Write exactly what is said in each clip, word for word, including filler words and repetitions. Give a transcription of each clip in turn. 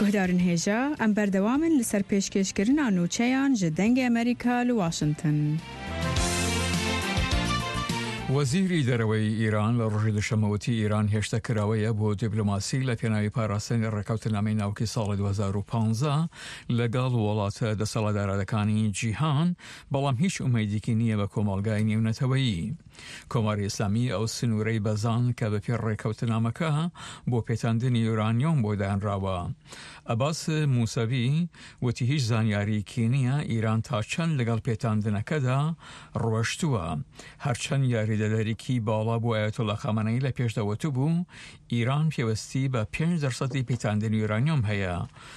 گهدارن هێژە ئەم بەردەوامن لەسەر پێشکەشکردنا نوچەیان ji dengê ئەمریکا لە واشنگتن. وەزیری دەرەوەی ئیران لە ڕۆژی دووشەمەوەتی ئیران هێشتا کراوەیە بۆ دیپلۆماسی لە پێناوی پاراستنی ڕێکەوتنامەی ناوکی ساڵی دوو هەزار و پانزە لەگەڵ وڵاتە دەسەڵاتدارەکانی جیهان، بەڵام هیچ ئومێدێکی نییە بە کۆمەڵگای نێونەتەوەیی. کۆماری ئیسلامی ئەو سنوورەی بەزان کە بەپێ ڕێکەوتنامەکە بۆ پێتاندنی یورانیۆم بۆ دایانراوە. ئەباس موسەوی وتی هیچ زانیاریکی نییە ئیران تا چەند لەگەڵ پێتاندنەکەدا ڕۆشتووە. هەرچەند یاریدەدەرێکی باڵا بۆ ئایەتوڵا خامنەئی لە پێشدەوەتو بوو، ئیران پێوەستی بە پێنج دەرسەدی پێتاندنی یورانیۆم هەیە.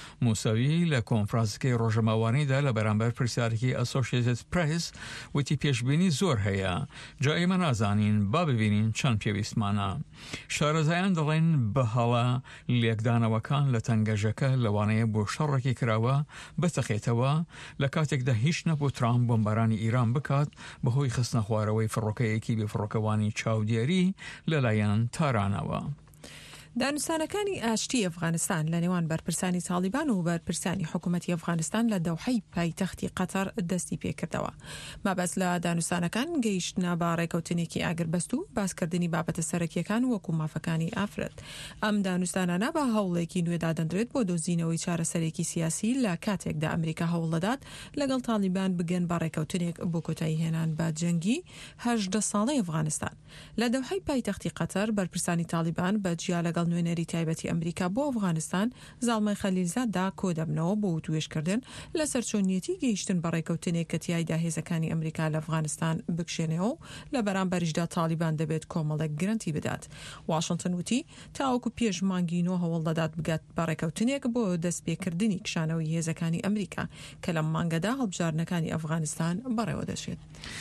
موسەوی لە کۆنفرانسەکەی ڕۆژەماوانیدا لە بەرامبەر پرسیارێکی ئەسۆشیێتد پرێس وتی پێشبینی زۆر هەیە، جا ئێمە نازانین، با ببینین چەند پێویستمانە. شارەزایان دەڵێن بە هەڵە لێکدانەوەکان لە تەنگەژەکە لەوانەیە بۆ شەڕێکی کراوە بتەخێتەوە لە کاتێکدا هیچ نەبوو ترامپ بۆمبارانی ئیران بکات بەهۆی خستنە خوارەوەی فڕۆکەیەکی بێفڕۆکەوانی چاودێری لەلایەن تارانەوە. دانوستانەکانی ئاشتی ئەفغانستان لە نێوان بەرپرسانی تالیبان و بەرپرسانی حکوومەتی ئەفغانستان لە دەوحەی پایتەختی قەتەر دەستی پێکردەوە. مابەست لە دانوستانەکان گەیشتنە با ڕێکەوتنێکی ئاگربەست و باسکردنی بابەتە سەرەکیەکان وەکو مافەکانی ئافرەت. ئەم دانوستانانە بە هەوڵێکی نوێدا دەندرێت بۆ دۆزینەوەی چارەسەرێکی سیاسی لە کاتێکدا ئەمریکا هەوڵ دەدات لەگەڵ تالیبان بگەن بە ڕێکەوتنێک بۆ کۆتایی هێنان بە جەنگی هەژدە ساڵەی ئەفغانستان. لە دەوحەی پایتەختی قەتەر بەرپرسانی تالیبان بە جیا لەگەڵ نوێنەری تایبەتی ئەمریکا بۆ ئەفغانستان زاڵمەی خەلیلزاددا کۆ دەبنەوە بۆ توێشکردن لە سەرچۆنیەتی گەیشتن بە ڕێکەوتنێک کە تیایدا هێزەکانی ئەمریکا لە ئەفغانستان بکشێنەوە و لە بەرامبەریشدا تالیبان دەبێت کۆمەڵێک گرنتی بدات. واشنگتن وتی تاوەکو پێش مانگی نۆ هەوڵ دەدات بگات بە ڕێکەوتنێک بۆ دەستپێکردنی کشانەوەی هێزەکانی ئەمریکا کە لە مانگەدا هەڵبژارنەکانی ئەفغانستان بەڕێوە دەچێت.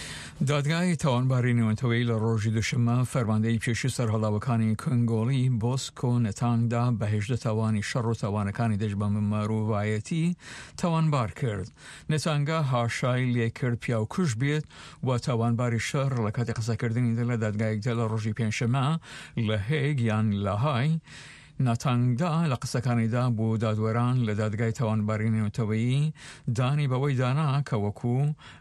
دادگای تاوانباری نێونەتەوەی لە ڕۆژی دووشەمە فەرماندەی پێشی سەرهەڵاوەکانی کۆنگۆڵی بۆسکۆ نەتانگدا بە هێژدە تاوانی شەڕ و تاوانەکانی دەست بە مرۆڤایەتی تاوانبار کرد. نەتانگا هاشای لێکرد پیاوکوژ بێت و تاوانباری شەڕ لە کاتی قسەکردنیدا لە دادگایەکدا لە ڕۆژی پێنجشەمە لە هێگ یان لاهای. ناتانگدا لە قسەکانیدا بۆ دادوەران لە دادگای تاوانباری نێونەتەوەیی دانی بەوەی دانا کە وەکو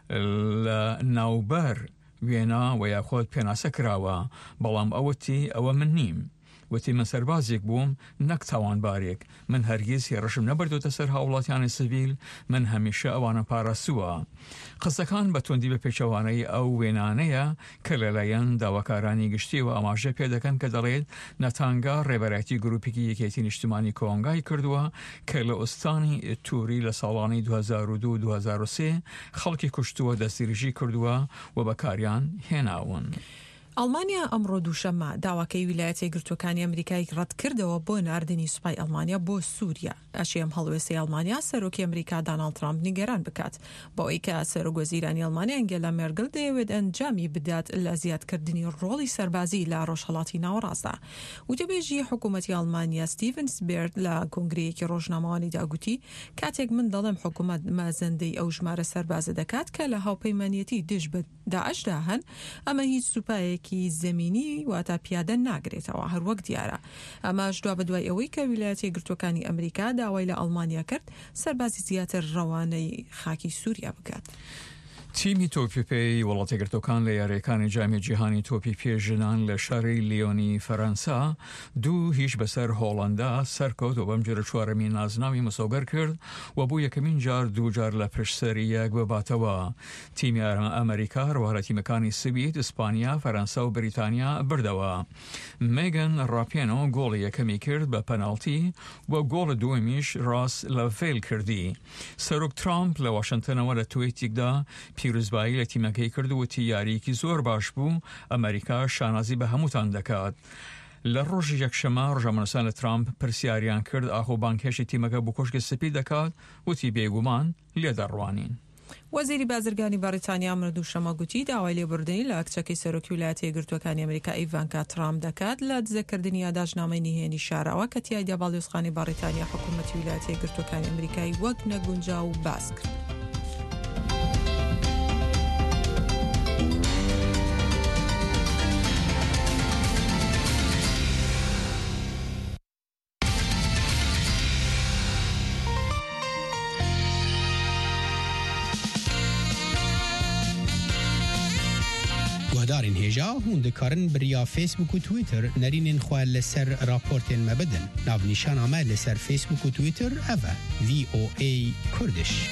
لە ناوبەر وێنا و یاخۆت پێناسە کراوە، بەڵام ئەوەتی ئەوە من نیم. وتی من سەربازێک بووم، نەک تاوانبارێک. من هەرگیز هێڕشم نەبردوتە سەر هاوڵاتیانی سڤیل، من هەمیشە ئەوانە پاراستووە. قسەکان بە توندی بە پێچەوانەی ئەو وێنانەیە کە لەلایەن داواکارانی گشتیەوە ئاماژە پێ دەکەن کە دەڵێت نەتانگا ڕێبەرایەتی گروپێکی یەکێتی نیشتیمانی کۆنگای کردووە کە لە ئوستانی تووری لە ساڵانی دوو هەزار و دوو و دوو هەزار و سێ خەڵکی کوشتووە، دەستگیری کردووە و بەکاریان هێناون. ئەڵمانیا ئەمڕۆ دووشەمە داواکەی ویلایەتە یەکگرتووەکانی ئەمریکای ڕەت کردەوە بۆ ناردنی سوپای ئەڵمانیا بۆ سووریا. ئەشێم هەڵوێستی ئەڵمانیا سەرۆکی ئەمریکا داناڵد ترامپ نیگەران بکات بۆ ئەوەی کە سەرۆکوەزیرانی ئەڵمانیا ئەنگێلا مێرکل دەیەوێت ئەنجامی بدات لە زیادکردنی ڕۆڵی سەربازی لە ڕۆژهەڵاتی ناوەڕاستدا. وتەبێژی حکوومەتی ئەڵمانیا ستیڤن سپێرت لە کۆنگرەیەکی ڕۆژنامەوانیدا گوتی کاتێک من دەڵێم حکوومەت مازەندەی ئەو ژمارە سەربازە دەکات کە لە هاوپەیمانیەتی دژ بە داعشدا هەن، ئەمە هیچ سوپایەکی زەمینی واتە پیادە ناگرێتەوە، هەروەک دیارە. ئەماش دوا بەدوای ئەوەی کە ویلایەتە یەکگرتووەکانی ئەمریکا داوای لە ئەڵمانیا کرد سەربازی زیاتر ڕەوانەی خاکی سووریا بکات. تیمی تۆپیپەی وڵاتە یەکگرتووەکان لە یاریەکانی جامی جیهانی تۆپی پێژنان لە شاری لیۆنی فەرەنسا دوو هیچ بەسەر هۆڵەندا سەرکەوت و بەم جۆرە چوارەمی نازناوی مسۆگەر کرد و بۆ یەکەمین جار دوو جار لە پشتسەری یەک بباتەوە. تیمی ئەمریکا ڕوارە تیمەکانی سوید، ئیسپانیا، فەرەنسا و بریتانیا بردەوە. میگن ڕاپێنۆ گۆڵی یەکەمی کرد بە پەناڵتی و گۆڵە دووەمیش ڕاست لە فێل کردی. سەرۆک ترامپ لە واشنگتنەوە لە تویتێکدا پیرۆزبایی لە تیمەکەی کردووەتی یاریکی زۆر باش بوو، ئەمریکا شانازی بە هەمووتان دەکات. لە ڕۆژی یەکشەمە ڕۆژهەڵاتە لە ترامپ پرسیاریان کرد ئاخۆ بانکێشی تیمەکە بۆ کۆشکی سپی دەکات، وتی بێگومان لێدەڕوانین. وەزیری بازرگانی بەریتانیا ئەمڕۆ دووشەمە گوتی داوای لێبوردنی لە کچەکەی سەرۆکی ویلایەتە یەکگرتووەکانی ئەمریکا ئیڤانکا ترامپ دەکات لە دزەکردنی یادداشتنامەی نهێنی شاراوە کە تیایدا باڵیۆزخانی بەریتانیا حکوومەتی ویلایەتە یەکگرتووەکانی ئەمریکای وەک نەگونجاو و باس کرد. هزارین هجا هون دکارن بریا فیسبوک و تویتر نرینین خواه لسر راپورتین مبدن ناو نیشان همه لسر فیسبوک و تویتر اوه وی او ای کردش.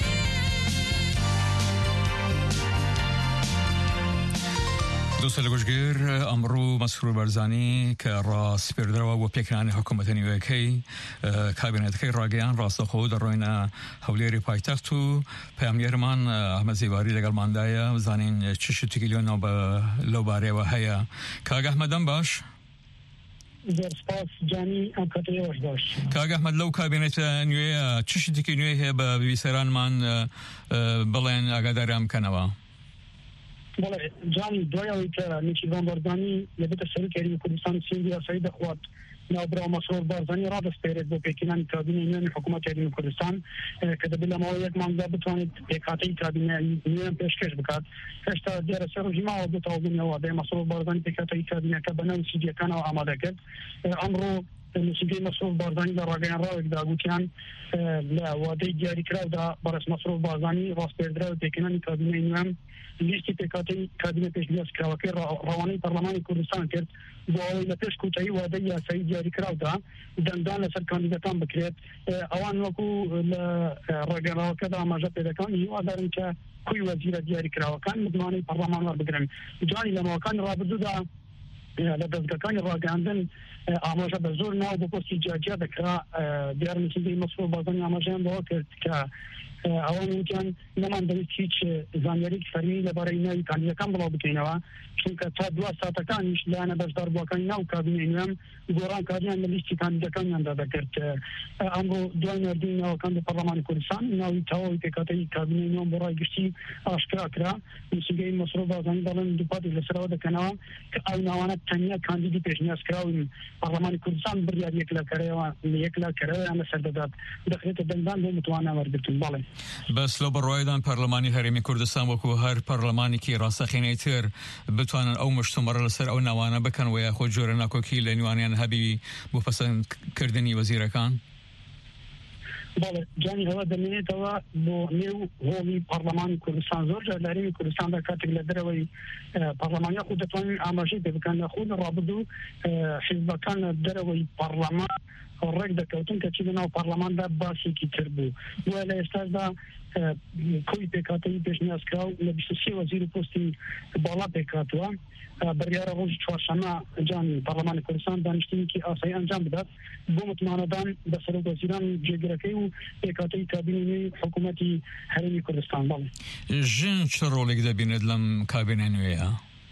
دوستان گوشگیر امرو مسرور برزانی که راست پردروا و پیکرانی حکومت نیویکی کابینت که راگیان راست خود در روینا حولیری پایتخت و پیامگرمان احمد زیواری لگل ماندایا زانین چشت کیلیون با لوباره و هیا کاغ احمدم باش در سپاس جانی امکاتی وش باش کاغ احمد لو کابینت نیوی چشت کیلیون با بیسران من بلین آگادارم کنوا بله جانی دویایی که نیچیوان بردانی لبیت شریکری کردستان سیندی سعید خوات نابرا مسرور بارزانی را دستپیرد با پیکینان کابینه نیون حکومت ایران کردستان که دبیل ما یک منظر بتوانید پیکاتی کابینه نیون پیشکش بکرد هشتا دیار سر جماع و بتاوبین یواده مسرور بارزانی پیکاتی کابینه که بنام سیدی کن و آماده کرد امرو نسیگه مسرور بارزانی در راگیان را اقداغوتیان لواده دیاری کرد دا برس مسرور بارزانی راستپیرد و پیکینان کابینه نیون لیستی پیکاتی کابینه پیشنهاد کرد که روانی پارلمان کردستان کرد با لپیش کوتاهی وعده یا سعید جاری کرد دا دندان لسر کاندیداتان بکرد اوان وکو راگیان که دا ماجا پیدا کن یو دارن که کوی وزیر دیاری کرد کن مدمانی پارلمان را بگرن جانی لما کان رابطو دا لدزگکان راگاندن آماجا بزور ناو بپوستی جاجا دکرا دیار نسیگه مسرور بازانی آماجان با کرد که اوان وجان نمان دوست هیچ زانیاری که فرمی لباره اینایی کاندیدکان بلا بکنوا چون که تا دو ساعت کانش لانه بجدار باکانی ناو کابینه اینوام گوران کاریان لیستی کاندیدکان یانده کرد امرو دوای نردین ناو کاند پارلمان کردستان ناوی تاوی پیکاتی کابینه اینوام برای گشتی آشکرا کرا نسیگه مسرور بازانی دارن دوپاتی لسراو دکنوا که او نوانت تنیا کاندیدی پیشنهاد کراویم پارلمان کردستان بریار یک لکره یک لکره هم سردادات دخلت دندان دو متوانه وردتون باله بس لو بروایدان پارلمانی هرمی کردستان وکو هر پارلمانی که راسخینه تر بتوانن او مشتمر لسر او نوانه بکن و یا خود جورنا کوکی لنوانیان هبی بپسند کردنی وزیرکان بله جانی هوا دمینه توا بو نیو هومی پارلمان کردستان زور جلاری کردستان در کاتک لدروی پارلمانی خود دتوانین آماجی بکن خود رابطو حزبکان دروی پارلمان رگ دکوتن که چیزی ناو پارلمان دا باسی کی تربو ولی استاد دا کوی پیکاتی پیشنهاد کرد لبیستی وزیر پستی بالا پیکاتوا بریار روز چهارشنبه جانی پارلمان کردستان دانشجویی که آسایی انجام بداد با متماندان به سر وزیران جگرکی و پیکاتی کابینه حکومتی هرمی کردستان بالا جن چه رولی که بیند لم کابینه نویا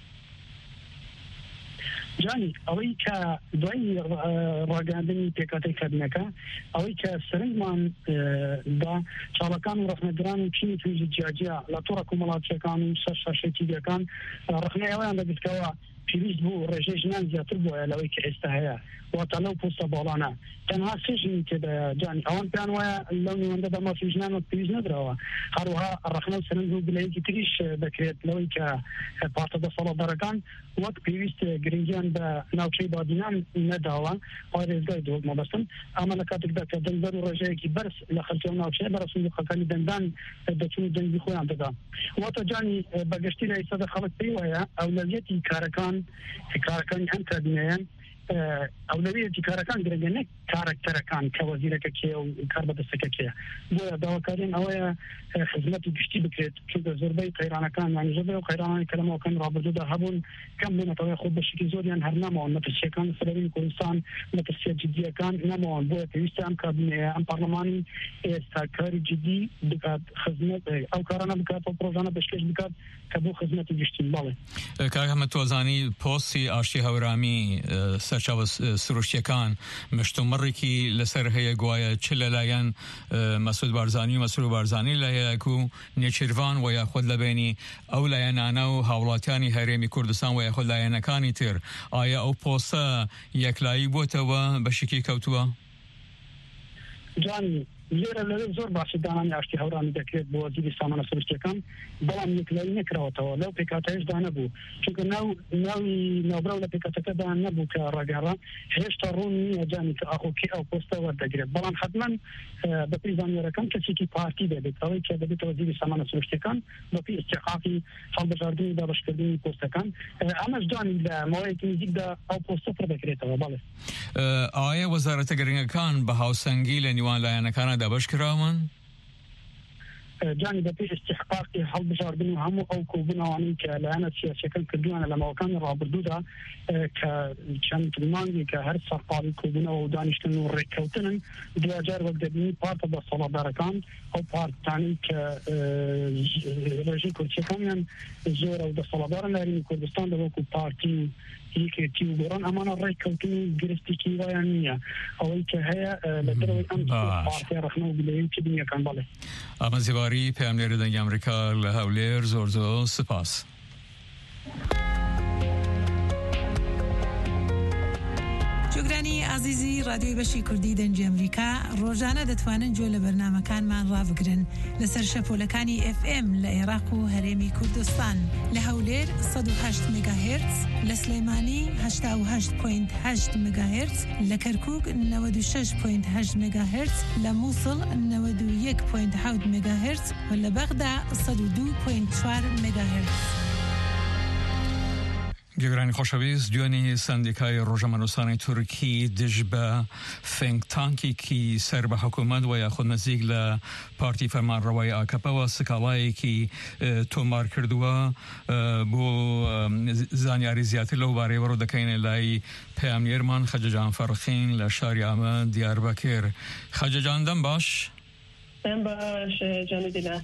جانی اوی که دوی راگاندنی پیکاتی کابینه که اوی که سرنگمان دا چالکان و رخنگران و چینی توی جاجیا لطور کمالات کانون سر ششتی کان رخنه اوی انده بسکوا پیویز بو رجیج نان زیاتر بو الوی که استهیا و تلو پوستا بالانه تنها سجنی که دا جانی اوان پیان ویا لونی ونده دا ما سجنان و پیویز ندروا هروها رخنه سرنگو بلایی که تریش بکرید لوی که پارتا دا صلاح درکان وقت پیویست گرینجیان با ناوچه بادینان نداوا آرزگاه دوگ ما بستن اما نکاتک دا که دنبر و رجایی که برس لخلطی و ناوچه برسون خلقانی دندان دچون دنگی خویان دادا وقت جانی بگشتی رئیسا دا خلق پیویا اولویتی کارکان کارکانی هم کابینهان اولویتی کارکان گرگنه کارکترکان که وزیره که و کار بدسته که بویا داوکارین اویا خدمتی گشتی بکرد چون زربای قیرانکان یعنی زربای قیرانان کلمه کن رابطه ده هبون کم بونه توی خود بشکی زوریان هر نمان نتیجه کان سرین کردستان نتیجه جدی کان نمان بویا پیوست ام کابینه ام پارلمانی استکاری جدی بکات خدمت او کارانه بکات و پروژانه بشکش بکات که بو خدمتی گشتی باله که هم توزانی پوستی آشتی هورامی سرچاو سروشتیکان مشتمری که لسر هی گویا چله لاین مسعود بارزانی و مسرور بارزانی لایه کو نیچروان و یا خود لبینی او لاین آنو حولاتیانی هرمی کردستان و یا خود لاین کانی تر آیا او پوستا یک لایی بوده و بشکی کوتوا جانی زیرا لەوێ زۆر باشی دانانی ئاشتی هەورانی دەکرێت بۆ وەزیری سامانە سروشتیەکان بەڵام یەکلایی نەکراوەتەوە لەو پێکاتەیەشدا نەبوو چونکە ناو ناوی ناوبراو لە پێکاتەکەدا نەبوو کە ڕاگەڕا هێشتا ڕوون نییە جانی کە ئاخۆکی ئەو پۆستە وەردەگرێت بەڵام حتما بە پێی زانیاریەکان کەسێکی پارتی دەبێت ئەوەی کە دەبێت وەزیری سامانە سروشتیەکان بە پێی استحقاقی هەڵبژاردننی دابەشکردنی پۆستەکان ئەمەش جانی لە ماوەیەکی نزیکدا ئەو پۆستە پڕ دەکرێتەوە بەڵێ ئایا وەزارەتە گرنگەکان بە هاوسەنگی لە نیوان لایەنەکانە دابەش کراون؟ جانی بەپێی استحقاقی هەڵبژاردن و هەموو ئەو کۆبوونەوانەی کە لایەنە سیاسیەکان کردووانە لە ماوەکانی ڕابردوودا کە چەند مانگی کە هەر سەرقاڵی کۆبوونەوە و دانیشتن و ڕێککەوتنن دوجار وەک دەبینی پارتە دەسەڵاتدارەکان ئەو پارتانی کە ڕێژەی کورتیەکانیان زۆرە و دەسەڵاتدارن لە هەرێمی کوردستان وەکو پارتی یەکێتی و گۆڕان ئەمانە ڕێککەوتنی گرفتێکی وایان نییە ئەوەی کە هەیە لە دەرەوەی ئەم پارتیە ڕەخنە و گلەیەکی دنیاکان بەڵێ ئەمە زیباری پەیامنێری دەنگی ئەمریکا لە هەولێر زۆر زۆر سپاس. جۆگرانی ئازیزی ڕادیۆی بەشی کوردی دەنگی ئەمریکا ڕۆژانە دەتوانن گوێ لە بەرنامەکانمان ڕابگرن لەسەر شەپۆلەکانی ئف ئێم لە عێراق و هەرێمی کوردستان لە هەولێر سەد و هەشت مێگاهێرتز، لە سلەیمانی هەشتا و هەشت کۆیڵ هەشت مێگاهێرتز، لە کەرکووک نەوەد و شەش کۆیڵ هەشت مێگاهێرتز، لە مووسڵ نەوەد و یەک کۆیڵ حەوت مێگاهێرتز و لە بەغدا سەد و دوو کۆیڵ چوار مێگاهێرتز. گەگرانی خۆشەویست دوێنێ سندیکای ڕۆژەمەنووسانی تورکی دژ بە فینک تانکێکی سەر بە حکوومەت و یاخود نزیک لە پارتی فەرمانڕەوای ئاکەپەوە سکاڵایەکی تۆمار کردووە بۆ زانیاری زیاتر لەو بارەیەوە ڕوو دەکەینە لای پەیامنێرمان خەجەجان فەرخین لە شاری ئامە دیاربەکر. خەجەجان دەم باش؟ دەم باش جانە دیلا.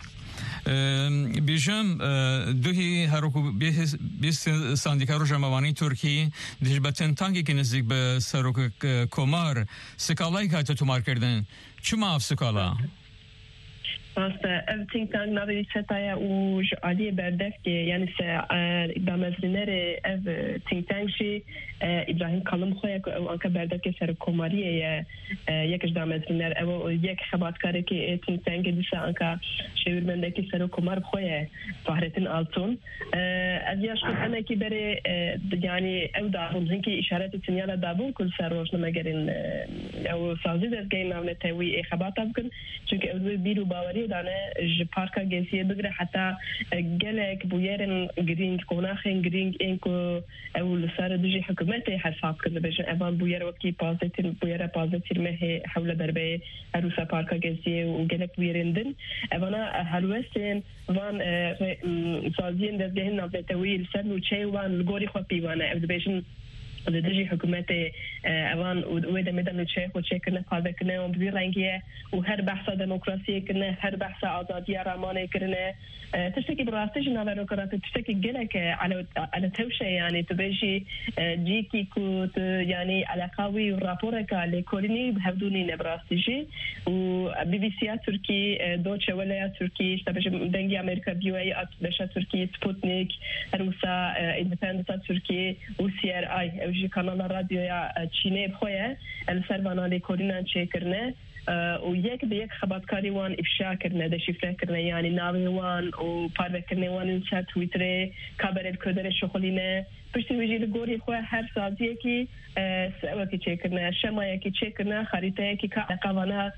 بیژەم دوهی هەروکو بیست ساندیکا ڕۆژەمەوانی تورکی دژ بە تەنتانکێکی نزیک بە سەرۆک کۆمار سکاڵای کاتە تۆمارکردن چ ماف سکاڵا؟ راسته ev think tank navi setaya u aliye berdefke yani se damezrinere ev think tank şi İbrahim Kalın xoya ku ev anka berdefke ser komariye ya yekiş damezriner ev yek xabatkare ki think tank disa anka çevirmendeki ser komar xoya Fahrettin Altun ev yaş ku ana ki bere yani ev darun zinki işaret sinyala dabun kul ser rojname gerin ev sazı dezgeyin navne tewi xabata bkin çünkü ev biru bawari دانه ج پارکا گنسیه بگره حتی گلک بویرن گرینگ کناخن گرینگ اینکو اول سر دجی حکومت حساب کنه بجن اول بویر وقتی پازتیر بویر پازتیر مه حول دربه عروسا پارکا گنسیه و گلک بویرندن اونا هلوستن وان سازین دزگهن نبتویل سر نوچه وان لگوری خو پیوانه اول بجن دجی حکومت اوان ویده میدن چه خود چه کنه پاده کنه و بزیر رنگیه و هر بحث دموکراسی کنه هر بحث آزادی رامانه کنه تشتكي براستش نظر وكرات تشتكي جلك على على توشه يعني تبيجي جيكي كوت يعني على قوي رابورك على كورني بهدوني نبراستيجي وبي بي سي تركي دوتشه ولا تركي تبيجي دنجي امريكا بي اي ات بشا تركي سبوتنيك روسا اندبندنت تركي وسي ار اي اوجي قناه راديو يا تشيني بخويا السربانا لي كورنا تشيكرنا و یک به یک خبرکاری وان افشا کردن دشیفره کردن یعنی ناوی وان و پاره کردن وان انسان تویتر کابرل کدر شغلینه پشتی ویژی لگوری خواه هر سازیه کی سوا کی چه کردن شمایه کی چه کردن خریطه کی که قوانا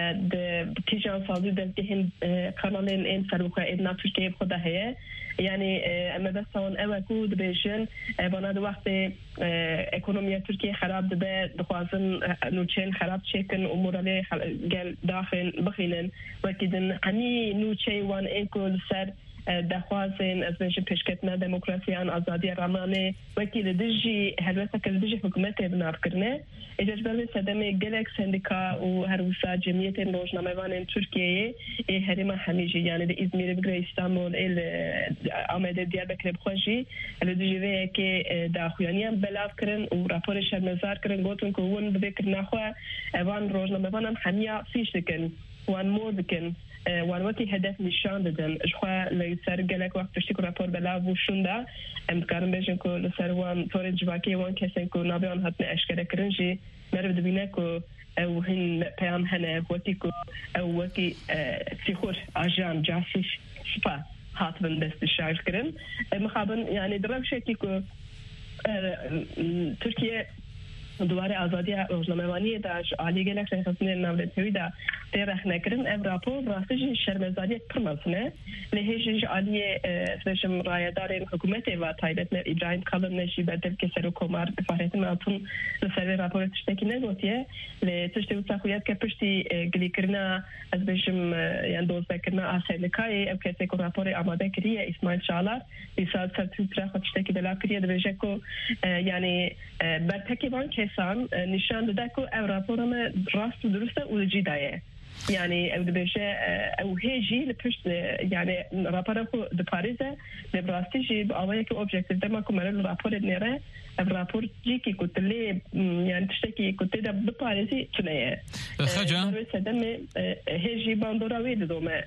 د کیجان سازی دهن کانالین این سروخه ادنا ترکیه خدا هیه یعنی اما بس اون اول کود بیشن بناد وقت اکونومی ترکیه خراب ده دخوازن نوچین خراب چکن اموراله گل داخل بخینن وکیدن همی نوچه وان اینکل سر دخوازن از بینش پیشکتنا دموکراسیان آزادی رامانه وکیل دجی هلوسا که دجی حکومت بناف کرنه ایجاج برای صدمه گلک سندیکا و هروسا جمعیت روزنامه وان ترکیه هرما همیجی یعنی ده ازمیر بگره استانبول ایل آمده دیار بکره بخوشی الو دجی وی که داخویانیان بلاف کرن و راپور شرمزار کرن گوتن که ون بذکر نخواه وان روزنامه وان همیا فیش دکن وان مور دکن وان وقتی هدف نشان دادن اشخوا لسر گلک وقت پشتی که راپور بلا وشونده امکان بیشن که لسر وان طور جواکی وان کسی که نابیان حتما اشکره کرنجی مرد بینه که او هن پیام هنه وقتی که او وقتی سیخور آجان جاسوس سپاه هات من دست شارژ کردن مخابن یعنی درب شکلی که ترکیه دوباره آزادی روزنامه‌نگاری داشت عالی گلک رئیسان نامداری دا ترخ نکردن ام راپور راستش شرمزاری پرمسنه لهجه عالی سرشم رایدار حکومت و تایبت ابراهیم کالم نشی بدل که سر کمار فهرت ماتون سر راپور تشتکی نگوتیه لتشتی وساخویت که پشتی گلی کرنا از بشم یان دوز بکرنا آسیلکای ام کسی که راپور آماده کریه اسماعیل شالار بیشتر سر تویتر خود تشتکی دلا کریه دبیجه کو یعنی برتکیوان سان نشان داده که او راپورم راست و درسته و جدیه یعنی او دبیشه او هیجی لپشت یعنی راپور خو د پاریزه لبراستی جی باوی که اوبجکتیو دما کومرل راپور نره او راپور جی کی کوتلی یعنی تشتکی کوتی د پاریزی تنه خجا سدم هیجی باندوراوی دومه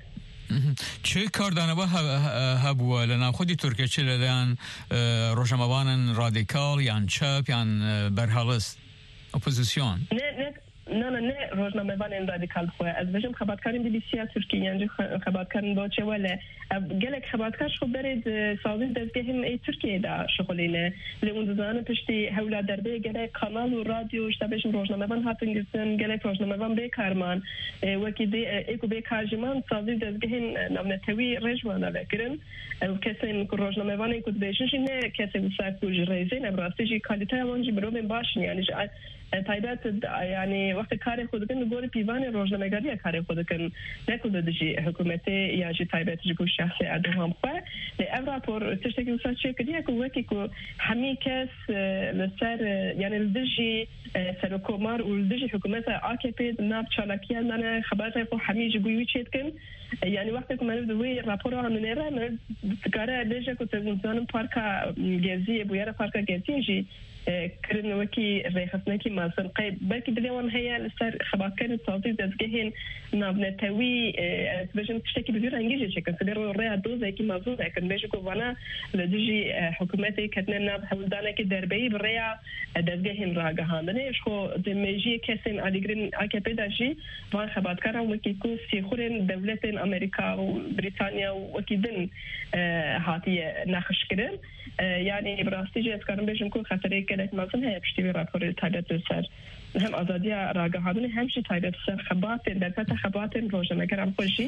چه کاردانوا هبوا لنا خودی ترکیه چه لدن روشنموان رادیکال یان چپ یان برهالست اپوزیسیون نه نه نه نه نه روزنامه‌نگاران رادیکال خو از بجم خبرکارین بی بی سی ترکیه یعنی خبرکارین با چه ولی گلک خبرکارش خو برید سازی دزگهم ای ترکیه دا شغلینه لیون زمان پشتی حول دربه گلک کانال و رادیو اشتباهش روزنامه‌نگاران هاتن گفتن گلک روزنامه‌نگاران بیکارمان وکی دی اکو بیکارجمان سازی دزگهم نامنتوی رجوانه بکرن و کسی که روزنامه‌نگاران اکو بیشش نه کسی وساکوج رئیسین ابراستی کالیته وانجی برام باشن یعنی تایبت یعنی وقت کار خود کن گوری پیوان روزنامه‌نگاری کار خود کن نکود دشی حکومتی یا جی تایبت جو شخص ادهم خو ل راپور تشتکی وسات چه کدی کو وکی کو همی کس لسر یعنی لدجی سر کومار و لدجی حکومت آکپی ناب چالاکی من خبر خو همی جوی چیت کن یعنی وقتی که من دوی راپور هم نره من کار دجا کو تزنان پارک گزی بویر پارک گزی جی کرن وکی رئیسان کی مثلا قید بلکه دلیوان هیا لسر خبرکار سازی دزگهین نابنتوی بجن تشتکی بزیر انگیزی چکن سلیر ریا دوزه کی موضوع کن بجن کو وانا لدجی حکومتی کتن ناب حولدانه کی دربی بریا دزگهین راگهاندنه شو دمیجی کسین آلیگرین آکپی داشی وان خبرکار هم وکی کو سیخورن دولت امریکا و بریتانیا و وکی دن هاتی نخش کردن یعنی براستی جز کارم بجن کو خطری گلک مازن هی پشتی راپور تایبت سر هم آزادی راگهاندن همچی تایبت سر خباتن در پت خباتن روزنامه‌نگاران خوشی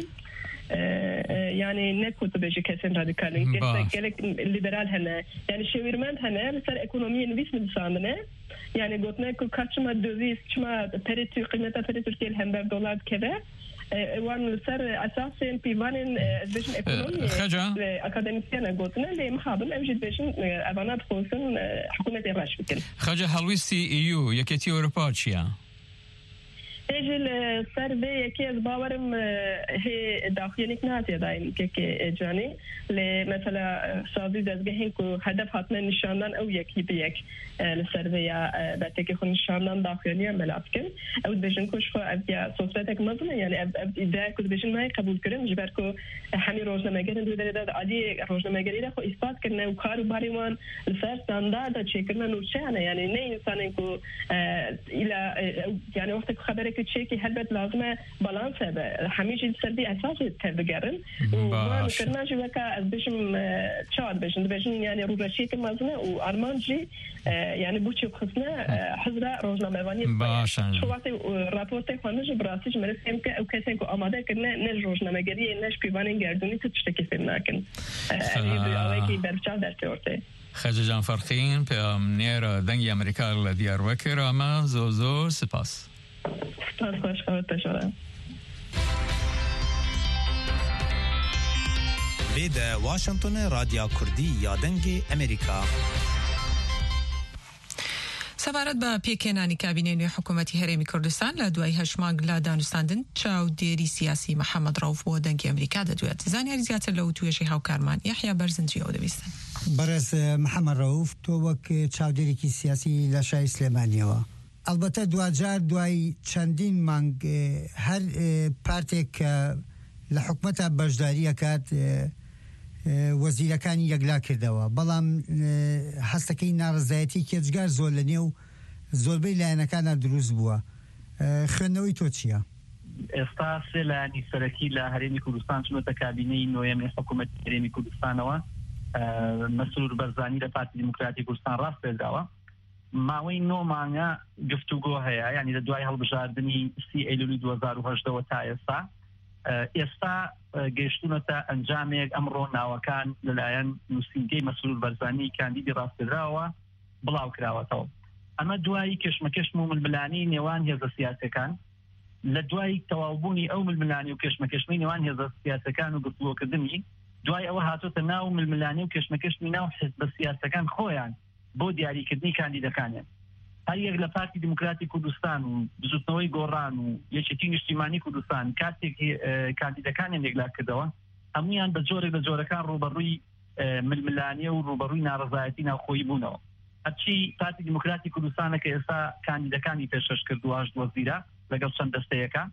یعنی نکوت بجی کسین رادیکالی گلک لیبرال هنه یعنی شویرمند هنه سر اکونومی نویس می‌سازنه یعنی گفتن که کارچما دویست چما پریتو قیمتا پریتو تیل هم بر دلار کبه وان سر اساسا پیوان بجن اکونومی اکادمیسیان گفتن لیم خابن امجد بجن اوانات خوصن حکومت راش بکن خجا هلویستی ایو یکیتی اروپا چیه؟ اجل سر به یکی از باورم هی داخلی نکناتی دایم که که جانی ل مثلا سازی دزگهین که هدف حتما نشاندن او یکی به یک لسر به یا بته خون نشاندن داخلی ملاف کن او بجن کش خو از یا صورت که مزنه یعنی ایده که بجن ما قبول کردن جبر که همین روزنامه‌نگاران دو دلیل عالی روزنامه‌نگاری را خو اثبات کردن و کار باریوان لسر استاندارد چه کردن و چه یعنی نه انسانی که الى یعنی وقتی خبر که چه که هلبت لازمه بالانس به همیشه سردی اساسی تبگرن و ما کرنا جو که از بشم چاد بشن بشن یعنی رو رشید که مزنه و آرمانجی یعنی بوچی خصنا حضر روزنامه‌نگاری باشن شو وقتی راپورت خانش براسیش مرسیم که او کسی که آماده کنه نه روزنامه‌نگاری نه پیوان گردونی تو تشتکی فیلم نکن ای اولی که برچال در تورته خجا جان فرخین پیامنیر دنگی امریکا لدیار وکر اما زوزو سپاس سپاس خوش خواهد شدم بيد واشنطن راديو كردي يا دنگي أمريكا سفارت با پیکێنانی کابینەی حکوومەتی هەرێمی کوردستان لە دوای هەشمانگ لا دانوستاندن چاودێری سیاسی محەممەد ڕەوف بۆ دەنگی ئەمریکا دەدوێت زانیاری زیاتر لەو توێژەی هاوکارمان یحیا بەرزنجیەوە دەبیستن بەڕێز محەممەد ڕەوف تۆ وەک چاودێرێکی سیاسی لە شای سلێمانیەوە ئەلبەتە دوجار دوای چەندین مانگ هەر پارتێک کە لە حکوومەتە بەشداری ئەکات وەزیرەکانی یەکلا کردەوە بەڵام هەستەکەی ناڕزایەتی کێجگار زۆر لە نێو زۆربەی لایەنەکانە دروست بووە خوێندنەوەی تۆ چییە؟ ئێستا سێ لایانی سەرەکی لە هەرێمی کوردستان چونەتە کابینەی نۆیەمی حکوومەتی هەرێمی کوردستانەوە مەسرور بەرزانی لە پارتی دیموکراتی کوردستان ڕاست پێدراوە ماوەی نۆ مانگە گفتوگۆ هەیە یعنی لە دوای هەڵبژاردننی سی ئەیلولی دوو هەزار و هەژدەوە تا ئێستا ئێستا گەیشتونەتە ئەنجامێک ئەمڕۆ ناوەکان لەلایەن نووسینگەی مەسرور بەرزانی کاندیدی ڕاستپێدراوە بڵاو کراوەتەوە ئەمە دوایی کێشمەکەشم و ململانی نێوان هێزە سیاسەکان لە دوای تەواوبوونی ئەو ململانی و کێشمەکەشمی نێوان هێزە سیاسەکان و گفتوگۆکردنی دوای ئەوە هاتوۆتە ناو ململانی و کێشمەکەشمی ناو حزبە سیاسەکان خۆیان بۆ دیاریکردنی کاندیدەکانیان هەر یەک لە پارتی دیموکراتی کوردستان و بزوتنەوەی گۆڕان و یەکێتی نیشتیمانی کوردستان کاتێک کاندیدەکانیان یەکلا کردەوە هەمویان بە جۆرێک لە جۆرەکان ڕوبەڕووی ململانیە و ڕوبەڕووی ناڕەزایەتی ناوخۆیی بوونەوە هەرچی پارتی دیموکراتی کوردستانە کە ئێستا کاندیدەکانی پێشەش کردووە هەشت وەزیرە لەگەڵ چەند دەستەیەەکە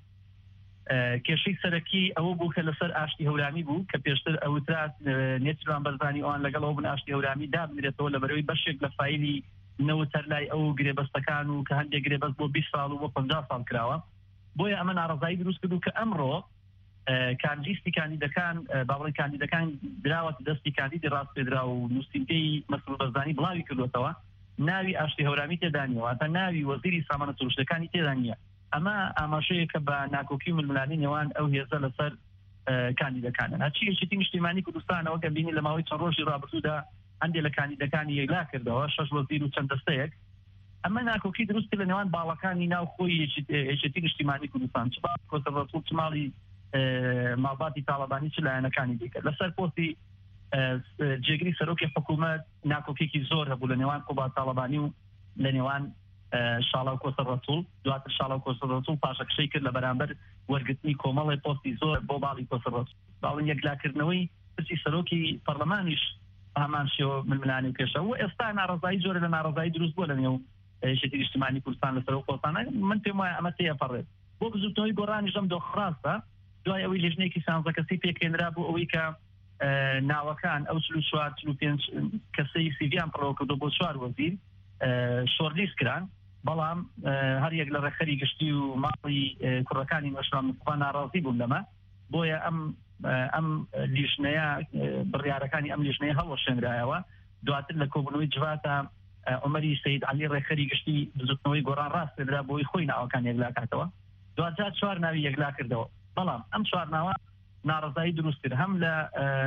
کێشەی سەرەکی ئەوە بوو کە لەسەر ئاشتی هەورامی بوو کە پێشتر ئەوترا نێچیروان بەرزانی ئەوان لەگەڵ ئەو بن ئاشتی هەورامی دابنرێتەوە لەبەرەوەی بەشێک لە فایلی نەوتەر لای ئەو گرێبەستەکان و کە هەندێک گرێبەست بۆ بیست ساڵ و بۆ پەنجا ساڵ کراوە بۆیە ئەمە ناڕەزایی دروست کردو کە ئەمڕۆ کاندیستی کاندیدەکان باوەڕی کاندیدەکان دراوەتە دەستی کاندیدی ڕاستپێدرا و نووسینگەی مەسرور بەرزانی بڵاوی کردوێتەوە ناوی ئاشتی هەورامی تێدانیەوە تا ناوی وەزیری سامانە سروشتەکانی تێدانیە ئەمە ئاماژەیە کە بە ناکۆکی ململانی نێوان ئەو هێزە لەسەر کاندیدەکانن هەرچی یەکێتی نیشتیمانی کوردستانەوە کە بینی لە ماوەی چەند ڕۆژی ڕابردوودا هەندێک لە کاندیدەکانی یەکلا کردەوە شەش وەزیر و چەند دەستەیەک ئەمە ناکۆکی دروست لە نێوان باڵەکانی ناو خۆی یەکێتی نیشتیمانی کوردستان چ کۆسەڤەرسوڵ چ ماڵی ماڵباتی تاڵەبانی چ لایەنەکانی دیکە لەسەر پۆستی جێگری سەرۆکی حکوومەت ناکۆکێکی زۆر هەبوو لە نێوان قوبات تاڵەبانی و لە نێوان شاڵاو کۆسەڤەرسوڵ دواتر شاڵاو کۆسەڤەرسوڵ پاشەکشەی کرد لە بەرامبەر وەرگرتنی کۆمەڵی پۆستی زۆر بۆ باڵی کۆسەڤەرسوڵ باڵن یەکلاکردنەوەی پرسی سەرۆکی پەرلەمانیش هەمان شێوە ململانی و کێشە و ئێستا ناڕەزایی زۆر لە ناڕەزایی دروست بووە لە نێو یەکێتی نیشتیمانی کوردستان لەسەر ئەو خۆسانە من پێم وایە ئەمە تێپەڕێت بۆ بزوتنەوەی گۆڕانیش ئەم دۆخڕاستە دوای ئەوەی لێژنەیەکی سانزە کەسی پێکێنرا بوو ئەوەی کە ناوەکان ئەو چلو چوار چلو پێنج کەسەی سیڤیان پڕەوە کردو بۆ چوار وەزیر شۆرلیست کران بەڵام هەر یەک لە ڕێکخەری گشتی و ماڵی کوڕەکانی مەشرا مستەفا ناڕازی بوون لەمە بۆیە ئەم ئەم لیژنەیە بڕیارەکانی ئەم لیژنەیە هەڵوەشێنرایەوە دواتر لە کۆبوونەوەی جواتە عومەری سەید عەلی ڕێکخەری گشتی بزوتنەوەی گۆڕان ڕاستپێدرا بۆی خۆی ناوەکان یەکلا کاتەوە دواتر چوار ناوی یەکلا کردەوە بەڵام ئەم چوار ناوە ناڕەزایی دروست کرد هەم لە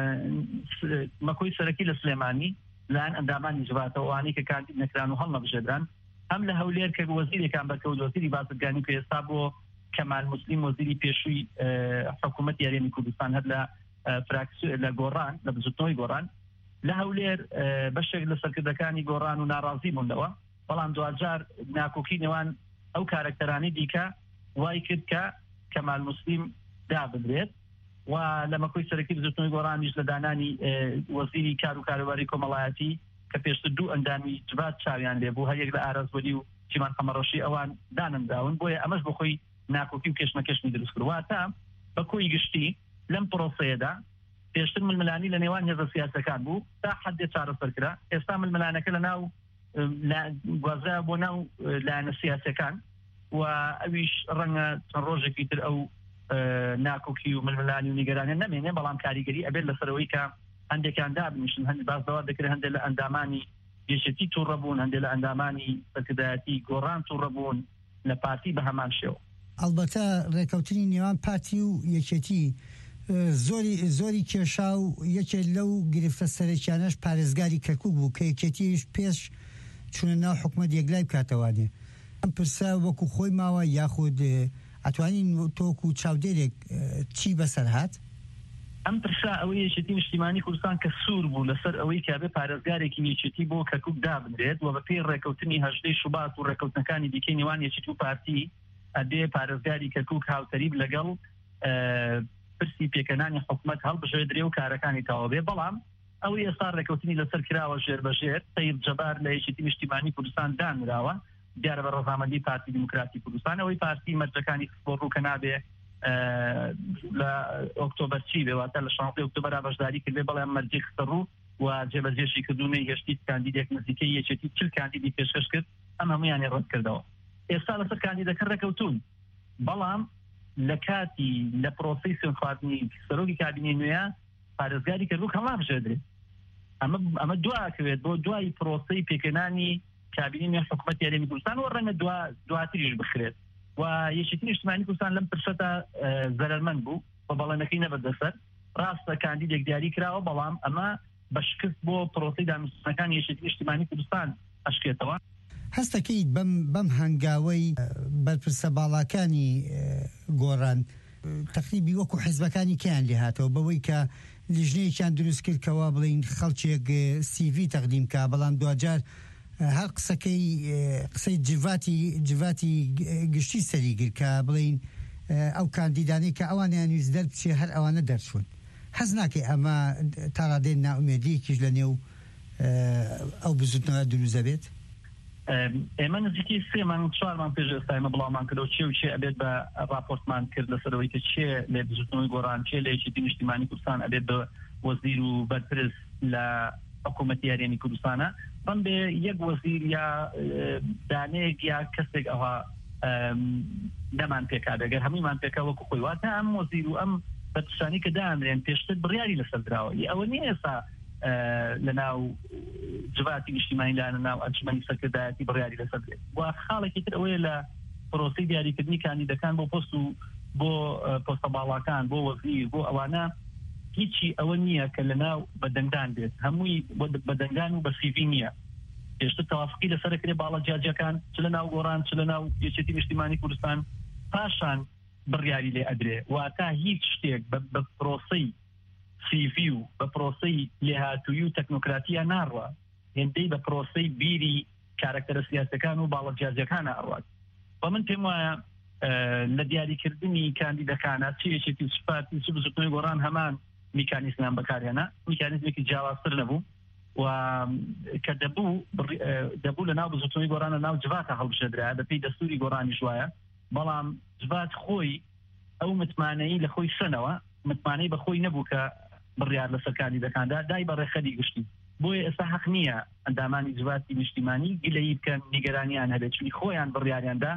مەکۆی سەرەکی لە سلێمانی لایەن ئەندامانی جواتەوە ئەوانەی کە کاندید نەکران و هەڵنەبژێدران هەم لە هەولێر کە وەزیرێکان بەکەوت وەزیری بازرگانی کە ئێستا بۆ کەمال موسلیم وەزیری پێشووی حکوومەتی هەرێمی کوردستان هەر لە فراکسیۆن لە گۆڕان لە بزوتنەوەی گۆڕان لە هەولێر بەشێک لە سەرکردەکانی گۆڕان و ناڕازی بوونەوە بەڵام دوجار ناکۆکی نێوان ئەو کارکتەرانی دیکە وای کرد کە کەمال موسلیم دابدرێت و لە مەکۆی سەرەکی بزوتنەوەی گۆڕانیش لە دانانی وەزیری کار و کاروباری کۆمەڵایەتی کە پێشتر دوو ئەندامی جوات چاویان لێبوو هەر یەک لە ئارەزوەلی و چیمان قەمەڕەشی ئەوان دانەنداون بۆیە ئەمەش بۆ خۆی ناکۆکی و کێشمەکەشمی دروست کردوە تا بە کۆی گشتی لەم پرۆسەیەدا پێشتر ململانی لە نێوان هێزە سیاسەکان بوو تا حەدێ چارەسەرکرا ئێستا ململانەکە لە ناو گوازرا بۆ ناو لایەنە سیاسەکان و ئەویش ڕەنگە چەند ڕۆژێکی تر ئەو ناکۆکی و ململانی و نیگەرانیان نەمێنێ بەڵام کاریگەری ئەبێت لەسەرەوەی کە هەندێکیان دابنیشن هەندێک بازدەوا دەکرێت هەندێک لە ئەندامانی یەکێتی تووڕەبوون هەندێک لە ئەندامانی سەرکردایەتی گۆڕان تووڕەبوون لە پارتی بە هەمان شێوە ئەلبەتە ڕێکەوتنی نێوان پارتی و یەکێتی زۆری زۆری کێشا و یەکێک لەو گرفتە سەرەکیانەش پارێزگاری کەرکووک بوو کە یەکێتیش پێش چونە ناو حکومەت یەکلای بکاتەوانێ ئەم پرسە وەکو خۆی ماوە یاخود ئەتوانین تۆکو و چاودێرێک چی بەسەر هات؟ ئەم پرسا ئەوەی یەکێتی نیشتیمانی کوردستان کە سوور بوو لەسەر ئەوەی کابێ پارێزگارێکی یەکێتی بۆ کەرکووک دابنرێت و بە پێی ڕێکەوتنی هەژدەی شوبات و ڕێکەوتنەکانی دیکەی نێوان یەکێتی و پارتی ئەبێ پارێزگاری کەرکووک هاوتەریب لەگەڵ پرسی پێکەنانی حکومەت هەڵبژێردرێ و کارەکانی تەواو بێ بەڵام ئەوەی ئێستا ڕێکەوتنی لەسەر کراوە ژێر بەژێر سەید جەبار لە یەکێتی نیشتیمانی کوردستان دانراوە دیارە بە ڕەزامەندی پارتی دیموکراتی کوردستان ئەوەی پارتی مەرجەکانی بۆ ڕووکە نابێ لە ئۆکتۆبەر چی بێواتە لە شانزدە ئۆکتۆبەر بەشداری کردێ بەڵام مەرجی خستە ڕوو و جێبەجێشی کردوونەی هێشتی کاندیدێک نزیکەی یەکێتی چل کاندیدی پێشکەش کرد ئەم هەمویانی ڕەت کردەوە ئێستا لەسەر کاندیدەکە ڕێکەوتون بەڵام لە کاتی لە پرۆسی سوێن خواردنی سەرۆکی کابینەی نوێیە پارێزگاری کردبوو هەڵام بژێدرێت ئەمە ئەمە دواکەوێت بۆ دوای پرۆسی پێکەنانی کابینەی نوێ حکوومەتی هەرێمی کوردستان و ڕەنگە دواتریش بخرێت و یەکێتی نیشتیمانی کوردستان لەم پرسەتە زەرمەند بوو بە بەڵێنەکەی نەبەردەسەر ڕاستە کاندیدێک دیاری کراوە بەڵام ئەمە بەشکست بۆ پرۆسی دامەزراوەکان یەکێتی نیشتیمانی کوردستان ئەشکێتەوە. هەستەکەیت بەم بەم هەنگاوەی بەرپرسە باڵاکانی گۆڕان تقریبی وەکو حیزبەکانی کیان لێ هاتەوە بەوەی کە لیژنەیەکیان دروست کردکەوە بڵین خەڵکێک سیڤی تەقدیم کا بەڵام دوجار هەر قسەکەی قسەی جڤاتی جڤاتی گشتی سەریگر کە بڵین ئەو کاندیدانەی کە ئەوانیان ویست دەربچێ هەر ئەوانە دەرچوون حەز ناکەی ئەمە تا ڕادێن ناومێدیەکیش لە نێو ئەو بزوتنەوە دروست دەبێت؟ ئێمە نزیکی سێ مانگ چوار مانگ پێش ئێستا ئێمە بڵاومان کردەوە چێ و چێ ئەبێت بە راپۆرتمان کرد لەسەرەوەی کە چێ لێ بزوتنەوەی گۆڕان چێ لە یەکێتی نیشتیمانی کوردستان ئەبێت بە وەزیر و بەرپرس لە حکوومەتی هەرێمی کوردستانە بەم بێ یەک وەزیر یا دانەیەک یا کەسێک ئەوە نەمان پێکا دەگەر هەموویمان پێکا وەکو خۆی واتە ئەم وەزیر و ئەم بەرپرسانی کە دامرێن پێشتر بڕیاری لەسەر دراوە ئەوە نیە ئێستا لە ناو جواتی نیشتیمانی لاە ناو ئەنجومەنی سەرکردایەتی بڕیاری لەسەر بێت و خاڵێکی تر ئەوەیە لە پرۆسی دیاریکردنی کاندیدەکان بۆ پۆست و بۆ پۆستە باڵاکان بۆ وەزیر بۆ ئەوانە هیچی ئەوە نییە کە لە ناو بەدەنگدان بێت هەمووی بەدەنگدان و بە سیڤی نییە پێشتر تەوافقی لەسەرکرێ باڵا جاجەکان چ لە ناو گۆڕان چ لە ناو یەکێتی نیشتیمانی کوردستان پاشان بڕیاری لێ ئەدرێ واتە هیچ شتێک بە پرۆسی سیڤی و بە پرۆسی لێهاتووی و تەکنۆکراتیە ناڕوە هێندەی بە پرۆسی بیری کارکتەرە سیاسەکان و باڵا جاجەکان ئەڕوات بە من پێم وایە لە دیاریکردنی کاندیدەکانە چ یەکێتی سوپاتی چ بزوتنەوەی گۆڕان هەمان میکانیزمیان بەکارهێنا میکانیزمێکی جیاوازتر نەبوو و کە دەبوو دەبوو لە ناو بزوتنەوەی گۆڕانە ناو جڤاتە هەڵبژێدرا بەپێی دەستوری گۆڕانی ژوایە بەڵام جڤات خۆی ئەو متمانەی لە خۆی سنەوە متمانەی بە خۆی نەبوو کە بڕیار لەسەر کاندیدەکاندا دای بە ڕێخەری گشتی بۆیە ئێستا حەق نییە ئەندامانی جواتی نیشتیمانی گلەیی بکەن نیگەرانیان هەبێت چونی خۆیان بڕیاریاندا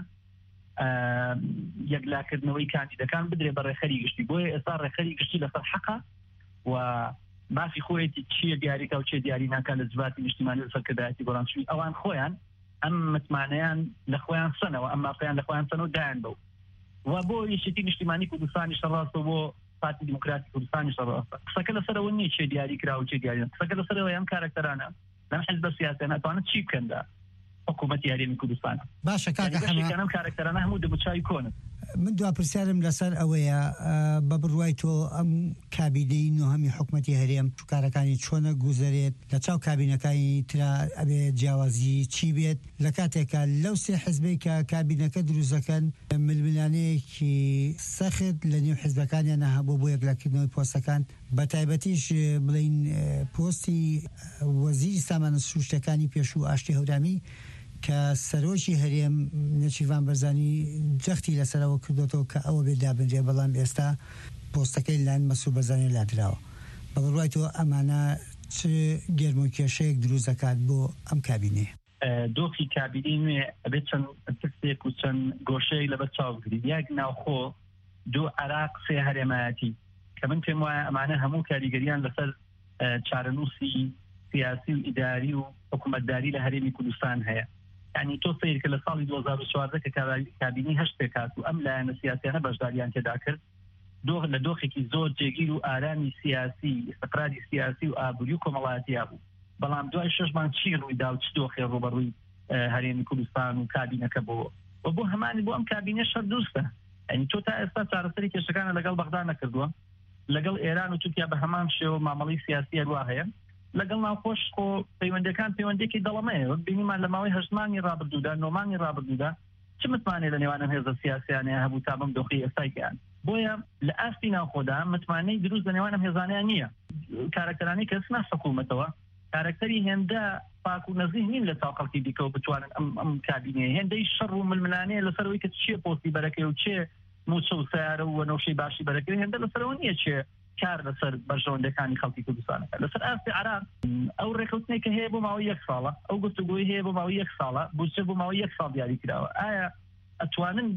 یەکلاکردنەوەی کاندیدەکان بدرێ بە ڕێخەری گشتی بۆیە ئێستا ڕێخەری گشتی لەسەر حەقە و مافی خۆیەتی چیە دیاریکە و چێ دیاری ناکات لە جواتی نیشتیمانی سەرکردایەتی گۆڕان چونی ئەوان خۆیان ئەم متمانەیان لە خۆیان سنەوە ئەم مافیان لە خۆیان سنەوە دایان بەو و بۆ یەکێتی نیشتیمانی کوردستانی شەڕاستە بۆ پارتی دیموکراتی کوردستانی شەڕاستە قسەکە لەسەرەوە نییە چێ دیاری کرا و چێ دیاری قسەکە لەسەرەوە ئەم کارەکتەرانە لەم حیزبە سیاسییە ناتوانێت چی بکەندا حکوومەتی هەرێمی کوردستانە باشە کاکە هەمام کارەکتەرانە هەموو دەبچوی کۆنن من دوا پرسیارم لەسەر ئەوەیە بە بڕوای تۆ ئەم کابینەی نۆهەمی حکوومەتی هەرێم کارەکانی چۆنە گوزەرێت لە چاو کابینەکانی ترا ئەبێ جیاوازی چی بێت لە کاتێکە لەو سێ حزبەی کە کابینەکە دروستەکەن ململانەیەکی سەخت لە نێو حزبەکانیانە هەبوو بۆ یەکلاکردنەوەی پۆستەکان بە تایبەتیش بڵین پۆستی وەزیری سامانە سروشتەکانی پێشوو ئاشتی هەورامی کە سەرۆکی هەرێم نەچیروان بەرزانی جەختی لەسەرەوە کردوەوە کە ئەوە بێ دابنرێ بەڵام ئێستا پۆستەکەی لایەن مەسوود بەرزانی لادراوە بە بڕوای تۆ ئەمانە چ گێرم و کێشەیەک دروست دەکات بۆ ئەم کابینێ دۆخی کابینی نوێ ئەبێت چەند ترسێک و چەند گۆشەیەک لەبەر چاوبگریت یەک ناوخۆ دوو عێراق سێ هەرێمایەتی کە من پێم وایە ئەمانە هەموو کاریگەریان لەسەر چارەنووسی سیاسی و ئیداری و حکوومەتداری لە هەرێمی کوردستان هەیە یعنی تۆ سیر کە لە ساڵی دوو هەزار و چواردە کە کابینی هەشت پێکات و ئەم لایەنە سیاسیانە بەشداریان تێدا کرد دۆخ لە دۆخێکی زۆر جێگیر و ئارامی سیاسی استقراری سیاسی و ئابووری و کۆمەڵایەتیا بوو بەڵام دوای شەش مانگ چی ڕوویدا و چ دۆخێ ڕوبەڕووی هەرێمی کوردستان و کابینەکە بۆ و بۆ هەمانی بۆ ئەم کابینە شەر دروستە یعنی تۆ تا ئێستا چارەسەری کێشەکانە لەگەڵ بەغدا نەکردووە لەگەڵ ئێران و تورکیا بە هەمان شێوە مامەڵەی سیاسی هەروە هەیە لەگەڵ ناوخۆش خۆ پەیوەندەکان پەیوەندێکی دەڵەمەیە بینیمان لە ماوەی هەژمانی ڕابردوودا نۆمانی ڕابردوودا چ متمانێ لە نێوانم هێزە سیاسیانەیە هەبوو تا بەم دۆخی ئێستایکیان بۆیە لە ئاستی ناوخۆدا متمانەی دروست لە نێوانم هێزانیان نییە کارەکتەرانی کە سنا حکوومەتەوە کارەکتەری هێندە پاک و نەزیه نین لە تاقەڵکی دیکەوە بتوانن ئەم ئەم کابینەیە هێندەی شەڕ و ململانەیە لەسەرەوەی کە چیە پۆستی بەرەکەی و چێ موچە و سیارە و نەوشەی باشی بەرەکەی هێندە لەسەرەوە نییە چێ کار لەسەر بەرژەوەندەکانی خەڵکی کوردستانەکە لەسەر ئاستی عێراق ئەو ڕێکەوتنێک کە هەیە بۆ ماوەی یەک ساڵە ئەو گفتوگۆی هەیە بۆ ماوەی یەک ساڵە بودجە بۆ ماوەی یەک ساڵ دیاری کراوە ئایا ئەتوانن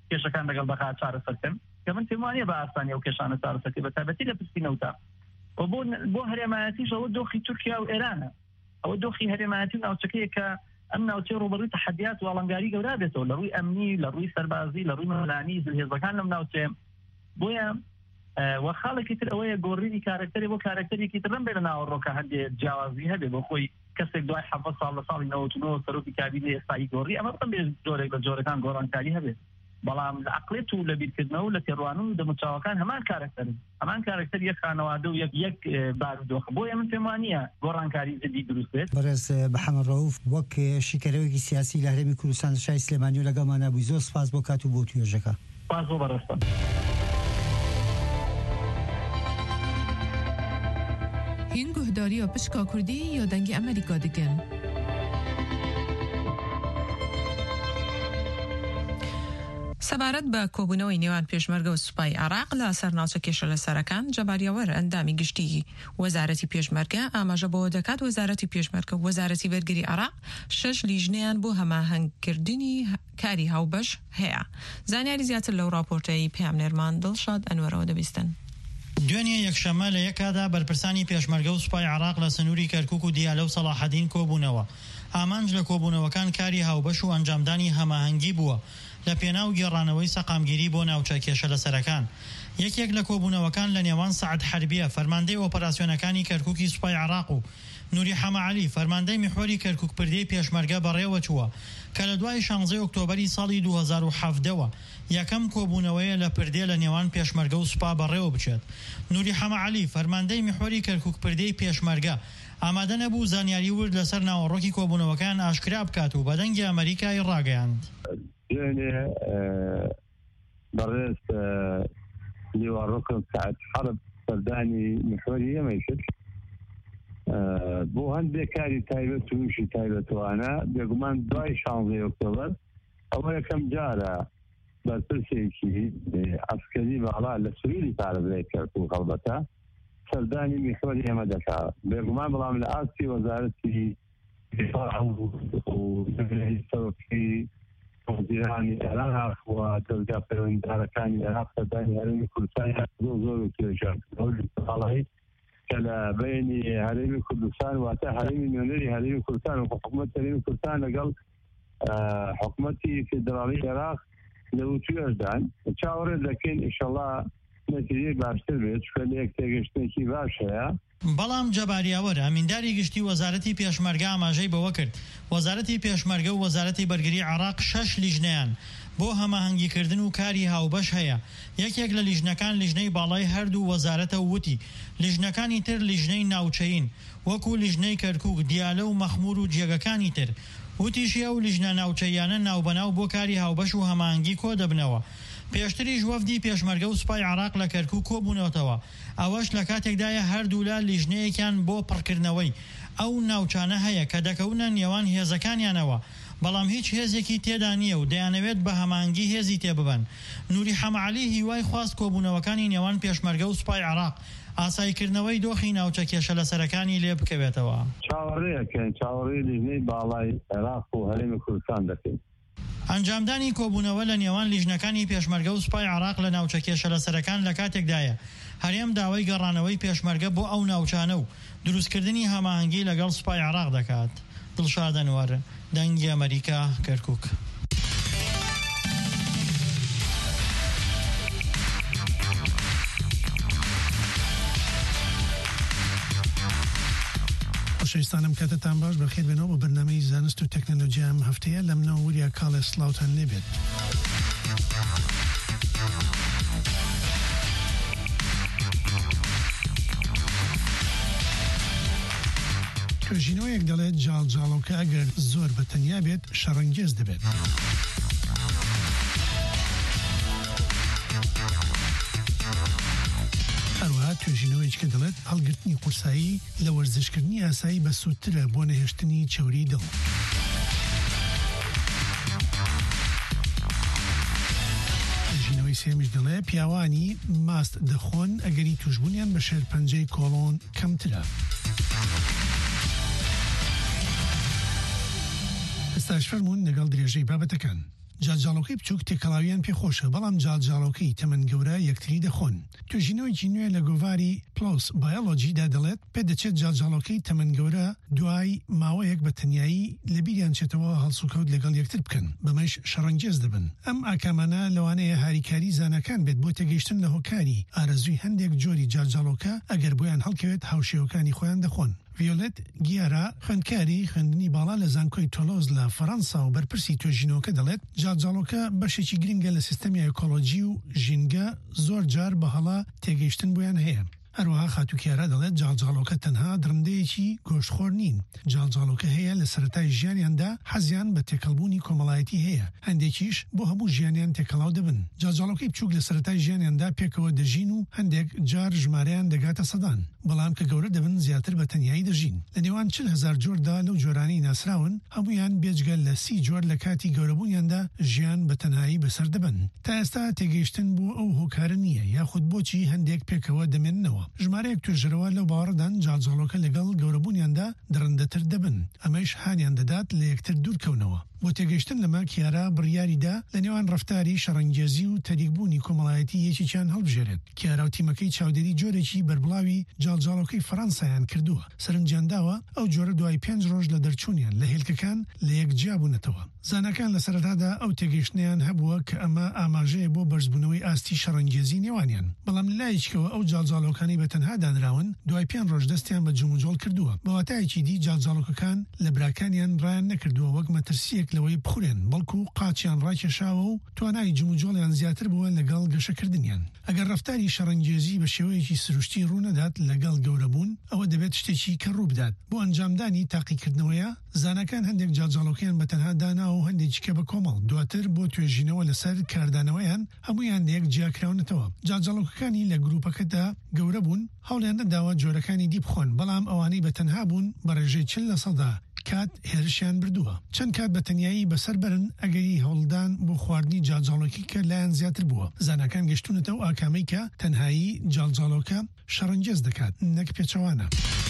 کێشەکان لەگەڵ بەقا چارەسەرکەن کە من پێمانە بە ئاسانی ئەو کێشانە چارەسەرکە بە تایبەتی لە پشتینەوەتا و بۆ بۆ هەرێمایەتیش ئەوە دۆخی تورکیا و ئێرانە ئەوە دۆخی هەرێمایەتی و ناوچەکەیە کە ئەم ناوچەی ڕوبەڕووی تەحەدیات و ئاڵنگاری گەورە بێتەوە لە ڕووی ئەمنی لە ڕووی سەربازی لە ڕووی مەلانی هێزەکان لەم ناوچەیە بۆیە وە خاڵێکی تر ئەوەیە گۆڕینی کارکتەری بۆ کارکتەرێکی تر بێ لە ناوەڕۆکە هەندێک جیاوازی هەبێ بۆ خۆی کەسێک دوای حەڤە ساڵ لە ساڵی نەوەت و نۆ سەرۆکی کابینەی ئێستایی گۆڕی ئەمە بڵێن بێ جۆرێک لە جۆرەکان گۆڕانکاری هەبێت بەڵام لە عەقڵێت و لە بیرکردنەوە و لە تێڕوانین و دەموچاوەکان هەمان کارکتەرن هەمان کارکتەر یەک خانەوادە و یەک یەک بارودۆخە بۆیە من پێم وانییە گۆڕانکاری زیدی دروست بێت. بەڕێز محەممەد ڕەوف وەک شیکەرەوەیەکی سیاسی لە هەرێمی کوردستان شای سلێمانی و لەگەڵمانە بووی زۆر سپاس بۆ کات و بۆ توێژەکە. سپاس بۆ بەڕێستە. هین گوهداری و پشکا کوردی یا دنگی ئەمریکا دەکەن. سەبارەت بە کۆبوونەوەی نێوان پێشمەرگە و سوپای عێراق لە سەرناوچە کێشە لەسەرەکان جەباریەوەر ئەندامی گشتی وەزارەتی پێشمەرگە ئاماژە بۆ دەکات وەزارەتی پێشمەرگە و وەزارەتی بەرگری عێراق شەش لیژنەیان بۆ هەماهەنگکردنی کاری هاوبەش هەیە. زانیاری زیاتر لەو راپۆرتەی پێامنێرمان دڵشاد ئەنوەرەوە دەبیستن. دوێنێ یەکشەمە لە یەکادا بەرپرسانی پێشمەرگە و سوپای عێراق لە سنووری کەرکووک و دیالە و سەلاحەدین کۆبوونەوە. ئامانج لە کۆبوونەوەکان کاری هاوبەش و ئەنجامدانی هەماهەنگی بووە لە پێناو گێڕانەوەی سەقامگیری بۆ ناوچە کێشە لەسەرەکان. یەکێک لە کۆبوونەوەکان لە نێوان سەعد حەربیە فەرماندەی ئۆپەراسیۆنەکانی کەرکووکی سوپای عێراق و نوری حەمەعەلی فەرماندەی میحوەری کەرکووک پردەی پێشمەرگە بەڕێوە چووە کە لە دوای شانزەی ئۆکتۆبەری ساڵی دوو هەزار و حەڤدەوە یەکەم کۆبوونەوەیە لە پردێ لە نێوان پێشمەرگە و سوپا بەڕێوە بچێت. نوری حەمەعەلی فەرماندەی میحوەری کەرکووک پردەی پێشمەرگە ئامادە نەبوو زانیاری ورد لەسەر ناوەڕۆکی کۆبوونەوەکان ئاشکرا بکات و بەدەنگی ئەمریکای ڕاگەیاند. دوێنێ بەڕێز لیوانڕۆکم سەعد حەرب سەردانی میحوەری ئێمەی کرد بۆ هەندێک کاری تایبەت و وشی تایبەتوانە بێگومان دوای شانزەی ئۆکتۆبەر ئەوە یەکەم جارە بەرپرسێکی عەسکەری باڵا لە سووری پارێزگای کەرکووک هەڵبەتە سەردانی میحوەری ئێمە دەکات بێگومان بەڵام لە ئاستی وەزارەتی دیفاع و سەرۆکی وەزیرانی عێراق و دەرگا پەروەردەکانی عێراق سەردانی هەرێمی کوردستان زۆر زۆر توێژان کە لە بینی هەرێمی کوردستان واتە هەرێمی نوێنەری هەرێمی کوردستان و حکوومەت هەرێمی کوردستان لەگەڵ حکوومەتی فێدراڵی عێراق لەو توێژدان چاوەڕێ دەکەین ئینشەڵڵا نەتیجەی باشتر بێت چکە لە یەک تێگەشتێکی باش هەیە. بەڵام جەباریاوەر ئەمینداری گشتی وەزارەتی پێشمەرگە ئاماژەی بەوە کرد وەزارەتی پێشمەرگە و وەزارەتی بەرگری عێراق شەش لیژنەیان بۆ هەماهەنگیکردن و کاری هاوبەش هەیە. یەکێک لە لیژنەکان لیژنەی باڵای هەردوو وەزارەتە وتی لیژنەکانی تر لیژنەی ناوچەین وەکو لیژنەی کەرکووک دیالە و مەخمور و جێگەکانی تر وتیشی ئەو لیژنە ناوچەیانە ناوبەناو بۆ کاری هاوبەش و هەماهەنگی کۆ دەبنەوە. پێشتریش وەفدی پێشمەرگە و سوپای عێراق لە کەرکووک کۆبوونەوەتەوە ئەوەش لە کاتێکدایە هەردوولا لیژنەیەکیان بۆ پڕکردنەوەی ئەو ناوچانە هەیە کە دەکەونە نێوان هێزەکانیانەوە بەڵام هیچ هێزێکی تێدا نییە و دەیانەوێت بە هەماهەنگی هێزی تێببن. نوری حەمەعەلی هیوای خواست کۆبوونەوەکانی نێوان پێشمەرگە و سوپای عێراق ئاسایکردنەوەی دۆخی ناوچە کێشە لەسەرەکانی لێ بکەوێتەوە. چاوەڕێیەکەن چاوەڕێی لیژنەی باڵای عێراق و هەرێمی کوردستان دەکەین. ئەنجامدانی کۆبوونەوە لە نێوان لیژنەکانی پێشمەرگە و سوپای عێراق لە ناوچە کێشە لەسەرەکان لە کاتێکدایە هەرێم داوای گەڕانەوەی پێشمەرگە بۆ ئەو ناوچانە و دروستکردنی هەماهەنگی لەگەڵ سوپای عێراق دەکات. دڵشاد ئەنوەر دەنگی ئەمریکا کەرکووک. خۆشەویستانم کاتتان باش بەخێر بێنەوە بە بەرنامەی زانست و تەکنۆلۆژیا ئەم هەفتەیە لە منەوە وریا کاڵێ سڵاوتان لێبێت. توێژینەوەیەک دەڵێت جاڵجاڵۆکە ئەگەر زۆر بەتەنیا بێت شەڕەنگێز دەبێت. هەروەها توێژینەوەیەکە دەڵێت هەڵگرتنی قورسایی لە وەرزشکردنی ئاسایی بە سوودترە بۆ نەهێشتنی چەوری دڵ. توێژینەوەی سێمیش دەڵێ پیاوانی ماست دەخۆن ئەگەری توشبوونیان بە شێرپەنجەی کۆڵۆن کەمترە. ئێستاش فەرموون لەگەڵ درێژەی بابەتەکان. جاڵجاڵۆکەی بچووک تێکەڵاویان پێخۆشە بەڵام جاڵجاڵۆکەی تەمەن گەورە یەکتری دەخۆن توێژینەوەیکی نوێ لە گۆڤاری پلۆس بایۆلۆجیدا دەڵێت پێدەچێت جاڵجاڵۆکەی تەمەن گەورە دوای ماوەیەک بە تەنیایی لە بیریان چێتەوە هەڵسوکەوت لەگەڵ یەکتر بکەن بەمەش شەڕەنگێز دەبن ئەم ئاکامانە لەوانەیە هاریکاری زانەکان بێت بۆ تێگەیشتن لە هۆکاری ئارەزووی هەندێک جۆری جاڵجاڵۆکە ئەگەر بۆیان هەڵکەوێت هاوشێوەکانی خۆیان دەخۆن ڤیۆلێت گیارا خوێندکاری خوێندنی باڵا لە زانکۆی تۆلۆز لە فەڕەنسا و بەرپرسی توێژینەوەکە دەڵێت جاڵجاڵۆکە بەشێکی گرنگە لە سیستەمی ئەکۆلۆجی و ژینگە زۆر جار بە هەڵا تێگەیشتن بۆیان هەیە هەروەها خاتوکیارە دەڵێت جاڵجاڵۆکە تەنها درندەیەکی گۆشتخۆر نین جاڵجاڵۆکە هەیە لە سەرەتای ژیانیاندا حەزیان بە تێکەڵبوونی کۆمەڵایەتی هەیە هەندێکیش بۆ هەموو ژیانیان تێکەڵاو دەبن جاڵجاڵۆکەی بچووک لە سەرەتای ژیانیاندا پێکەوە دەژین و هەندێک جار ژمارەیان دەگاتە سەدان بەڵام کە گەورە دەبن زیاتر بە تەنیایی دەژین لە نێوان چل هەزار جۆردا لەو جۆرانی ناسراون هەمویان بێجگە لە سی جۆر لە کاتی گەورەبوونیاندا ژیان بە تەنهایی بەسەر دەبن تا ئێستا تێگەیشتن بۆ ئەو هۆکارە نییە یاخود بۆچی هەندێک پێکەوە دەمێننەوە ژمارەیەک توێژەرەوە لەو باوەڕدان جاڵجاڵۆکە لەگەڵ گەورەبوونیاندا درەندەتر دەبن ئەمەش هانیان دەدات لە یەکتر دوورکەونەوە بۆ تێگەیشتن لەمە کیارا بڕیاریدا لە نێوان ڕەفتاری شەڕەنگێزی و تەریکبوونی کۆمەڵایەتی یەکێکیان هەڵبژێرێت کیارا و تیمەکەی چاودێری جۆرێکی بەربڵاوی جاڵجاڵۆکەی فەڕەنسایان کردووە سەرنجیانداوە ئەو جۆرە دوای پێنج ڕۆژ لە دەرچوونیان لە هێلکەکان لە یەکجیا بوونەتەوە زانەکان لە سەرەتادا ئەو تێگەیشتنیان هەبووە کە ئەمە ئاماژەیە بۆ بەرزبوونەوەی ئاستی شەڕەنگێزی نێوانیان بەڵام لەلایەکەوە ئەو جاڵجاڵۆکانی بە تەنها دانراون دوای پێنج ڕۆژ دەستیان بە جوموجۆڵ کردووە بەواتایەکی دی جاڵجاڵۆکەکان لە براکانیان ڕایان نەکردووە وەک مەترسیەک لەوەی بخورێن بەڵکو قاچیان ڕاکێشاوە و توانای جوموجۆڵیان زیاتر بووە لەگەڵ گەشەکردنیان ئەگەر ڕەفتاری شەڕەنگێزی بە شێوەیەکی سروشتی ڕوونەدات لەگەڵ گەورەبوون ئەوە دەبێت شتێکی کە ڕوو بدات بۆ ئەنجامدانی تاقیکردنەوەیە زانەکان هەندێک جاڵجاڵۆکیان بە تەنها دانا و هەندێکیکە بە کۆمەڵ دواتر بۆ توێژینەوە لەسەر کاردانەوەیان هەمویان یەک جیاکراونەتەوە جاڵجاڵۆکەکانی لە گروپەکەدا گەورە بوون هەوڵیان نەداوە جۆرەکانی دی بخۆن بەڵام ئەوانەی بە تەنها بوون بە ڕێژەی چل لە سەدا کات هێرشیان بردووە چەند کات بە تەنیایی بەسەر بەرن ئەگەری هەوڵدان بۆ خواردنی جاڵجاڵۆکی کە لایەن زیاتر بووە زانەکان گەشتونەتەوە ئاکامەی کە تەنهایی جاڵجاڵۆکە شەڕەنگێز دەکات نەک پێچەوانە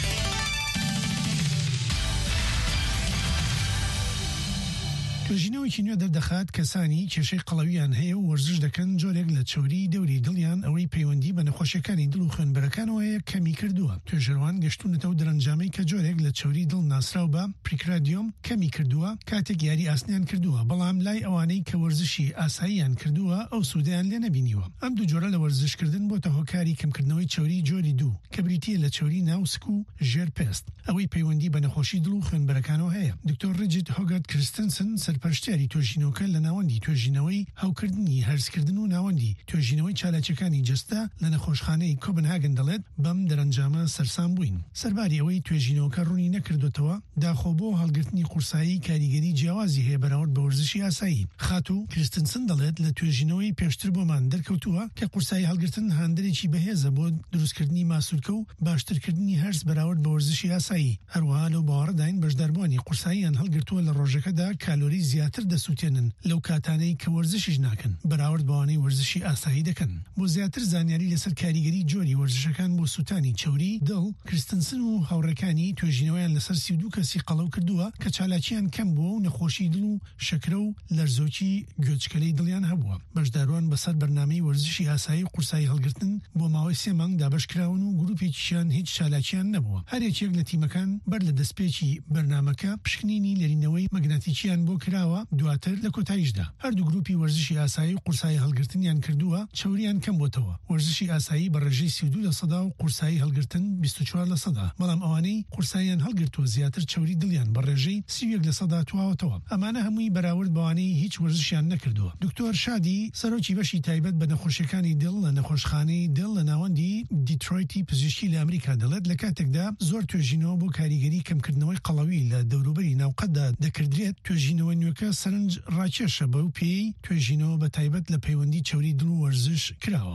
توێژینەوەی نوێ دەردەخات کەسانی کێشەی قەڵەویان هەیە و وەرزش دەکەن جۆرێک لە چۆری دەوری دڵیان ئەوەی پەیوەندی بە نەخۆشیەکانی دڵ و خوێنبەرەکانەوەیە کەمی کردووە توێژەروان گەشتونەتەوە دەرەنجامەی کە جۆرێک لە چۆری دڵ ناسراو بە پریکرادیۆم کەمی کردووە کاتێک یاری ئاسنیان کردووە بەڵام لای ئەوانەی کە وەرزشی ئاساییان کردووە ئەو سوودیان لێ نەبینیوە ئەم دوو جۆرە لە وەرزشکردن بۆتە هۆکاری کەمکردنەوەی چۆری جۆری دوو کە بریتیە لە چۆری ناوسک و ژێرپێست ئەوەی پەیوەندی بە نەخۆشی دڵ و خوێنبەرەکانەوە هەیە دکتۆر ریجید هۆگارد کریستنسن پەرشتیاری توێژینەوەکە لە ناوەندی توێژینەوەی هەوکردنی هەرسکردن و ناوەندی توێژینەوەی چالاکیەکانی جەستە لە نەخۆشخانەی کۆپنهاگن دەڵێت بەم دەرەنجامە سەرسام بووین سەرباری ئەوەی توێژینەوەکە ڕوونی نەکردوێتەوە داخۆ بۆ هەڵگرتنی قورسایی کاریگەری جیاوازی هەیە بەراورد بە وەرزشی ئاسایی خاتو کریستنسن دەڵێت لە توێژینەوەی پێشتر بۆمان دەرکەوتووە کە قورسایی هەڵگرتن هاندێکی بەهێزە بۆ دروستکردنی ماسوولکە و باشترکردنی هەرس بەراورد بە وەرزشی ئاسایی هەروەها لەو باوەڕداین بەشداربوونی قورساییان هەڵگرتووە لە ڕۆژەکەدا کالۆری زیاتر دەسووتێنن لەو کاتانەی کە وەرزشیش ناکەن بەراورد بەوانەی وەرزشی ئاسایی دەکەن بۆ زیاتر زانیاری لەسەر کاریگەری جۆری وەرزشەکان بۆ سووتانی چەوری دڵ کریستنسن و هاوڕەکانی توێژینەوەیان لەسەر سی و دوو کەسی قەڵەو کردووە کە چالاکیان کەم بووە و نەخۆشی دڵ و شەکرە و لەرزۆکی گوێچکەلەی دڵیان هەبووە بەشداروان بەسەر بەرنامەی وەرزشی ئاسایی و قورسایی هەڵگرتن بۆ ماوەی سێ مانگ دابەشکراون و گروپێکیشیان هیچ چالاکیان نەبووە هەرێکێک لە تیمەکان بەر لە دەستپێکی بەرنامەکە پشکنینی لێرینەوەی مەگناتیکیان بۆ کراوە دواتر لە کۆتاییشدا هەردوو گروپی وەرزشی ئاسایی و قورسایی هەڵگرتنیان کردووە چەوریان کەم بۆتەوە وەرزشی ئاسایی بە ڕێژەی سی و دوو لە سەدا و قورسایی هەڵگرتن بیست و چوار لە سەدا بەڵام ئەوانەی قورساییان هەڵگرتووە زیاتر چەوری دڵیان بە ڕێژەی سی و یەک لە سەدا تواوەتەوە ئەمانە هەمووی بەراورد بەوانەی هیچ وەرزشیان نەکردووە دکتۆر شادی سەرۆکی بەشی تایبەت بە نەخۆشیەکانی دڵ لە نەخۆشخانەی دڵ لە ناوەندی دیترۆیتی پزیشکی لە ئەمریکا دەڵێت لە کاتێکدا زۆر توێژینەوە بۆ کاریگەری کەمکردنەوەی قەڵەوی لە دەوروبەری ناوقەتدا دەکردرێت توێژینەوە نوێکە سەرنج ڕاکێشە بەو پێی توێژینەوە بە تایبەت لە پەیوەندی چەوری دڵ و وەرزش کراوە.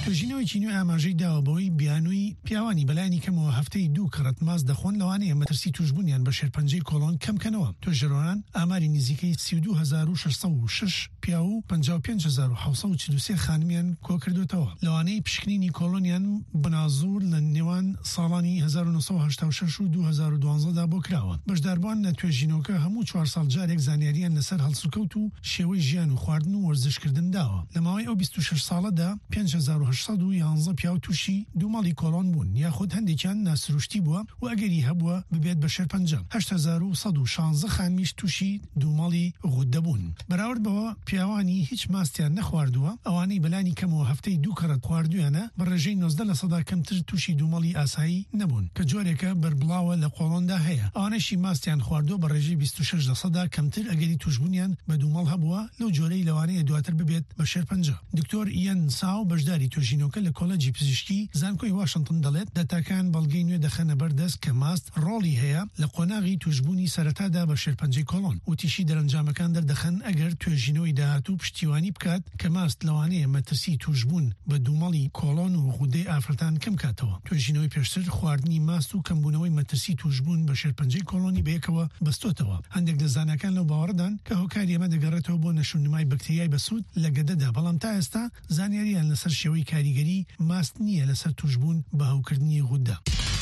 توژینەوەی نوێ ئاماژەی داوەبەوەی بیانووی پیاوانی بەلایانی کەمەوە هەفتەی دوو کەڕەت ماز دەخۆن لەوانەیە مەترسی توشبوونیان بە شێرپەنجەی کۆڵۆن کەمکەنەوە. توێژەرۆنان ئاماری نزیکەی سی و دوو هەزار و شەشسەد و شش پیا و پەنجا و پێنج هەزار و حەوتسەد و چل و سێ خانمیان کۆ کردوتەوە. لەوانەی پشکنینی کۆڵۆنیان بنازور لە نێوان ساڵانی هەزار و نۆ سەد و هەشتا و شەش و دوو هەزار و دوانزەدا بۆ کراوە. بەشداربووان لە توێژینەوەکە هەموو چوار ساڵ جارێک زانیاریان لەسەر هەڵسوکەوت و شێوەی ژیان و خواردن و وەرزشکردن داوە. لە ماوەی ئەو بیست و شەش ساڵەدا پێنج هەزار و هەشسەد و یانزە پیا و تووشی دوومەڵی کۆڵۆن بوون، یاخود هەندێکیان ناسروشتی بووە و ئەگەری هەبووە ببێت بە شێرپەنجە. هەشت هەزار و سەد و شانزە خانمیش تووشی دوومەڵی غودە بوون. بەراورد بەوە پیاوانی هیچ ماستیان نەخواردووە، ئەوانەی بەلانی کەمەوە هەفتەی دوو کەڕەت خواردویانە بە ڕێژەی نۆزدە لە سەدا کەمتر تووشی دوومەڵی ئاسایی نەبوون کە جۆرێکە بەربڵاوە لە قۆڵۆندا هەیە. ئەوانەشی ماستیان خواردووە بە ڕێژەی بیست و شەش لە سەدا کەمتر ئەگەری توشبوونیان بە دوومەڵ هەبووە لەو جۆرەی لەوانەیە دواتر ببێت بە شێرپەنجە. دکتۆر ئیان ساو بەشداری توێژینەوەکە لە کۆڵەجی پزیشکی زانکۆی واشنگتن دەڵێت دەتاکان بەڵگەی نوێ دەخەنە بەردەست کە ماست ڕۆڵی هەیە لە قۆناغی توشبوونی سەرەتادا بە شێرپەنجەی کۆڵۆن و تیشی دەرەنجامەکان دەردەخەن ئەگەر توێژینەوەی داهاتوو پشتیوانی بکات کە ماست لەوانەیە مەترسی توشبوون بە دوومەڵی کۆڵۆن و غودەی ئافرەتان کەم کاتەوە. توێژینەوەی پێشتر خواردنی ماست و کەمبوونەوەی مەترسی توشبوون بە شێرپەنجەی کۆڵۆنی بەیەکەوە بەستۆتەوە. هەندێک لە زانکان لەو باوەڕدان کە هۆکاری ئەمە دەگەڕێتەوە بۆ نەشونمای بەکتریای بەسوود لە گەدەدا، بەڵام تا ئێستا زانیاریان لەسەر شێوەی کاریگەری ماست نییە لەسەر توشبوون بە هەوکردنی غودە.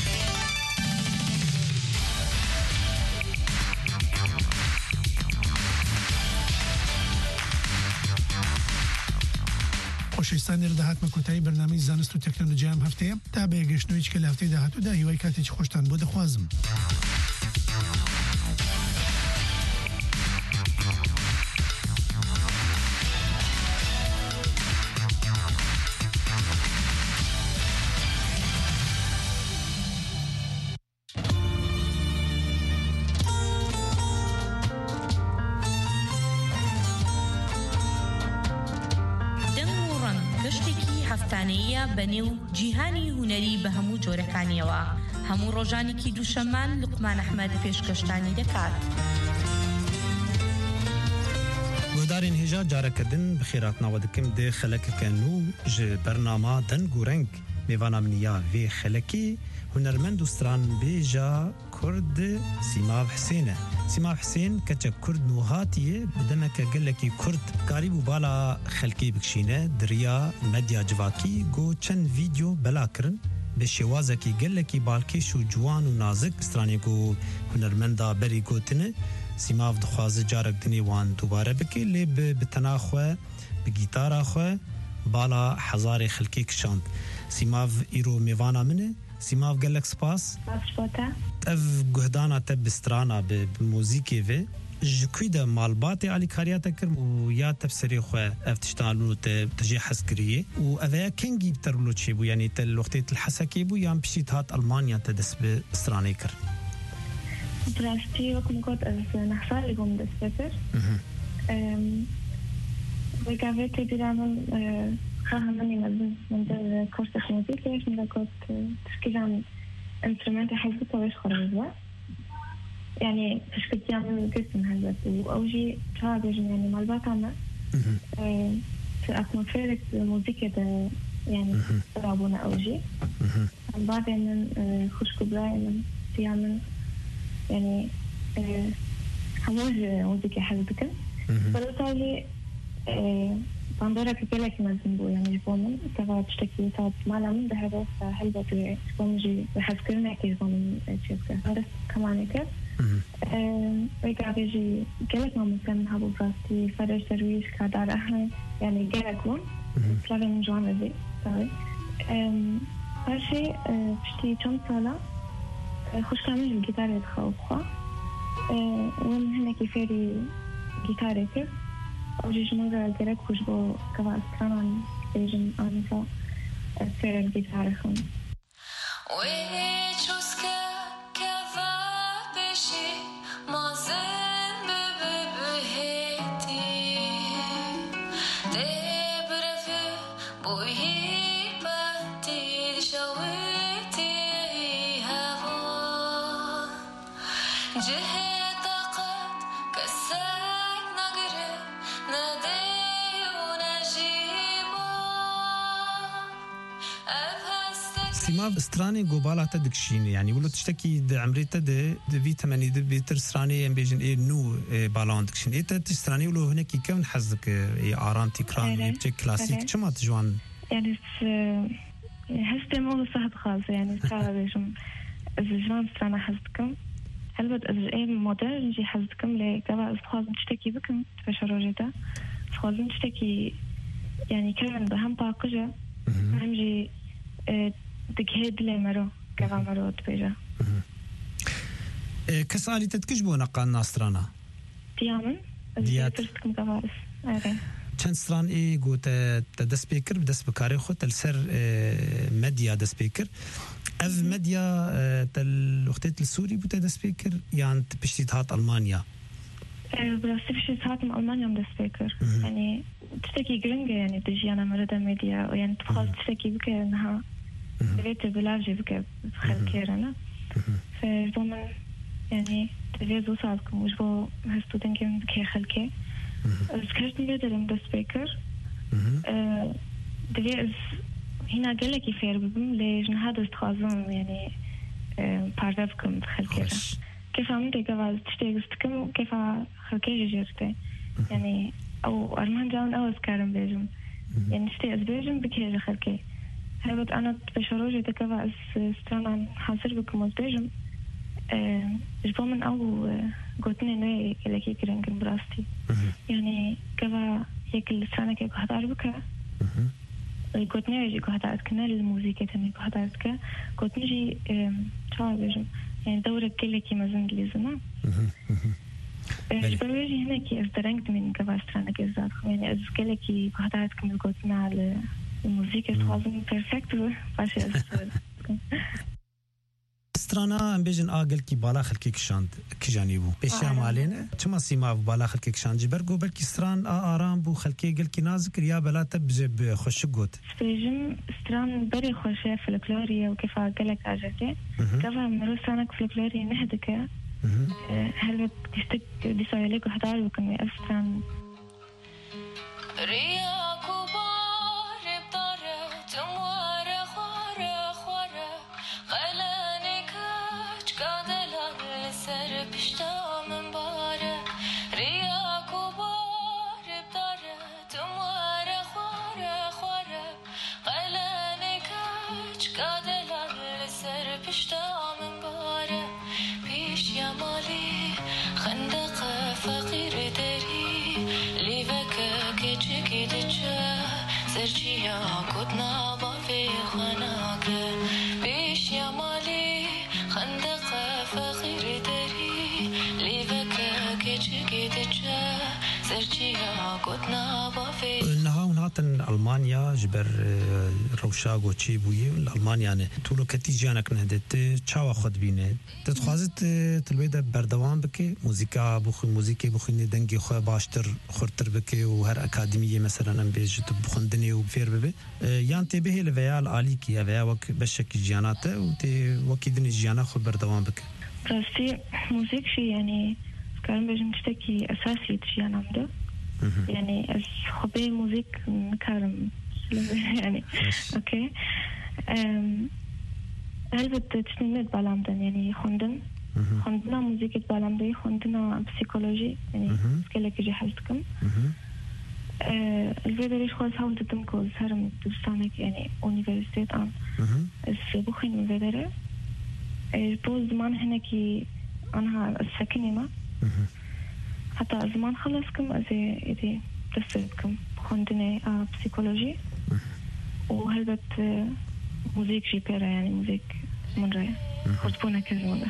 خۆشەویستانی ڕداهاتمە کۆتایی بەرنامەی زانست و تەکنۆلۆژیام هەفتەیە تا بە یەکگەشتنەوەیەکی کە لە هەفتەی داهاتوودا هیوای کاتێکی خۆشتان بۆ دەخوازم. بەنێو جیهانی هونەری بە هەموو جۆرەکانیەوە هەموو ڕۆژانێکی دووشەمان لوقمان ئەحمەد پێشکەشتانی دەکات. گۆدارین هێژا جارەکردن بخێراتناوە دکم دێ خەلەکەکەن و ji بەرنامە دەنگ و ڕەنگ میوانە منیا vê xelekê هونەرمەند و stranbêja Kurd Sîmav Hüsêne. Sîmav Hüsên keçek Kurd nû hatiye bi demeke gelekî Kurd karî bû bala xelkê bikişîne diriya medya civakî got çend vîdeo bela kirin bi şêwazekî gelekî balkêş û ciwan û nazik stranê got hunermenda berî gotine Sîmav dixwaze carek dinê wan dubare bike lê bi tena xwe bi gîtara xwe bala hezarê xelkê kişand. Sîmav îro mêvana min e. Sîmav gelek spas. Ev guhdana te bi strana bi muzîkê ve ji ku de malbatê alîkariya te kir û ya te serê xwe ev tiştan û te te jê hez kiriye û ev ya kengî te rûlo çêbû yanî te wextê til hesekê bû yan piştî hat Almanya te dest bi stranê kir. براستی وەکم گوت ez nexsalê bûm dest pê kir. Vêgavê tê bîra min xweha min e min der kursek muzîkê min de got tişkîlan instrumentê hez bû wê xwerizme. Yani tişkîlan min girtin helbet û ew jî çawa bêjin yani malbata me atmosferek muzîkê de yani rabûne ew jî. Bavê min xuşkûbrayê min siya min يعني هموج موسيقى حلوة كده فلوتالي بندورة كتير مازن بو يعني جبومن كذا تشتكي صاد مالا من ده هذا حلوة في جبومجي بحذكرنا كي جبومن تشيفك هذا كمان كده ويقع بيجي جلك ما ممكن هابو براستي فرش ترويش كدار احنا يعني جلكون سلافي من جوانا دي sorry هالشي بشتي كم سنة خوش كامل الجيتار يتخوفها ومن هنا كيفيري جيتاري كيف أوجيش مرة الجرك خوش بو كوا أستران بيجن آنسا سير الجيتار خون سیما استرانی گوبالا تدکشین یعنی ولو تشتکی د عمریته د ویتامینی د بیتر استرانی ام بیجن ای نو بالان دکشین ای تسترانی ولو هناك كم حزك آرام تكران بشكل كلاسيك كما تجوان يعني هسه مو صحت خالص يعني صار بيجم الجوان استرنا حزكم هل بد اي موديل نجي حزكم لي كما استخاز نشتكي بكم تفشروجتا استخاز نشتكي يعني كمان بهم باقجة هم جي تكهد لي مرو كما مرو تبيجا كسالي تتكجبو نقان ناسترانا ديامن ديات ترسكم كفارس ايه چند ستران ای گوت دست سپیکر دست بکاری خود تلسر مدیا دست سپیکر اف مدیا تل وقتت السوري بوت دست سپیکر يعني بشتيت هات المانيا بس بشتيت هات المانيا دست سپیکر يعني تشتكي جرينجا يعني تجي انا مردا ميديا يعني تخاف تشتكي بك انها بيت بلاجي بك خلكير انا فضمن يعني تفيزو صادكم وجبو هستو دنكم بكي خلكي ذكرت نبدأ دست سبيكر دليل هنا قال لك يفير بهم ليش هذا استخازم يعني بارفكم خلكيرا كيف عملت كيف تشتغلتكم كيف خلكير جرتي يعني أو أرمان جاون أو أذكارم بيجم يعني اشتي بيجم بكير خلكي هبت أنا بشروجي تكفى استرانا حاصر بكم بيجم جبوا من أو قلتني نوي كلاكي كرنكن براستي يعني كفا هيك السنة كي كهدار بك قلتني يجي كهدار كنا الموسيقى تاني كهدار بك قلتني جي شو بيجم يعني دورة كلاكي مازن لازمة جبوا يجي هنا كي أزدرنت من كفا السنة كي زاد يعني أز كلاكي كهدار كم قلتنا على الموسيقى توازن بيرفكت فاشي أزدر استرانا ام بيجن اقل كي بالا خلكي كشاند كجاني بو بيشا مالين تما سيما بالا خلكي كشاند جبرغو بركي استران ارام بو خلكي قل كي نازك يا بلا تبجب خوشقوت بيجن استران بري خوشه فلكلوريا وكيف قالك اجتي كيف مروسانك فلكلوريا نهدك هل بتستك دي سوالك وحدار وكم استران ألمانيا جبر روشاغو تشي بوي ألمانيا يعني طولو كتي جانك نهدت تشاو خد بينه تتخازت تلويدا بردوام بكي موسيقى بخو موسيقى بخو دنگي خو باشتر خورتر بكي وهر أكاديمية مثلا ام بيج تبخندني وبفير ببي يان تبه لفيال عالي كي هذا وك بشك جياناته وتي وكيدني جيانا خو بردوام بكي بس موسيقى شي يعني كان بيجم تشتكي أساسي تجيانا مده يعني خبي موسيقى مكارم يعني اوكي هل بتشتمل بالامدن يعني خندن خندنا موسيقى بالامدن خندنا بسيكولوجي يعني سكيلك جي حالتكم الفيديو ليش خالص حاولت تمكوز هرم دوستانك يعني أونيفرسيت آن السبوخين من فيديو بوز زمان هناكي أنا السكني ما حتى زمان خلصكم أزي إذا تسلكم خندني بسيكولوجي وهلبت موسيقى جي بيرا يعني موسيقى من رأي خرطبونا كذا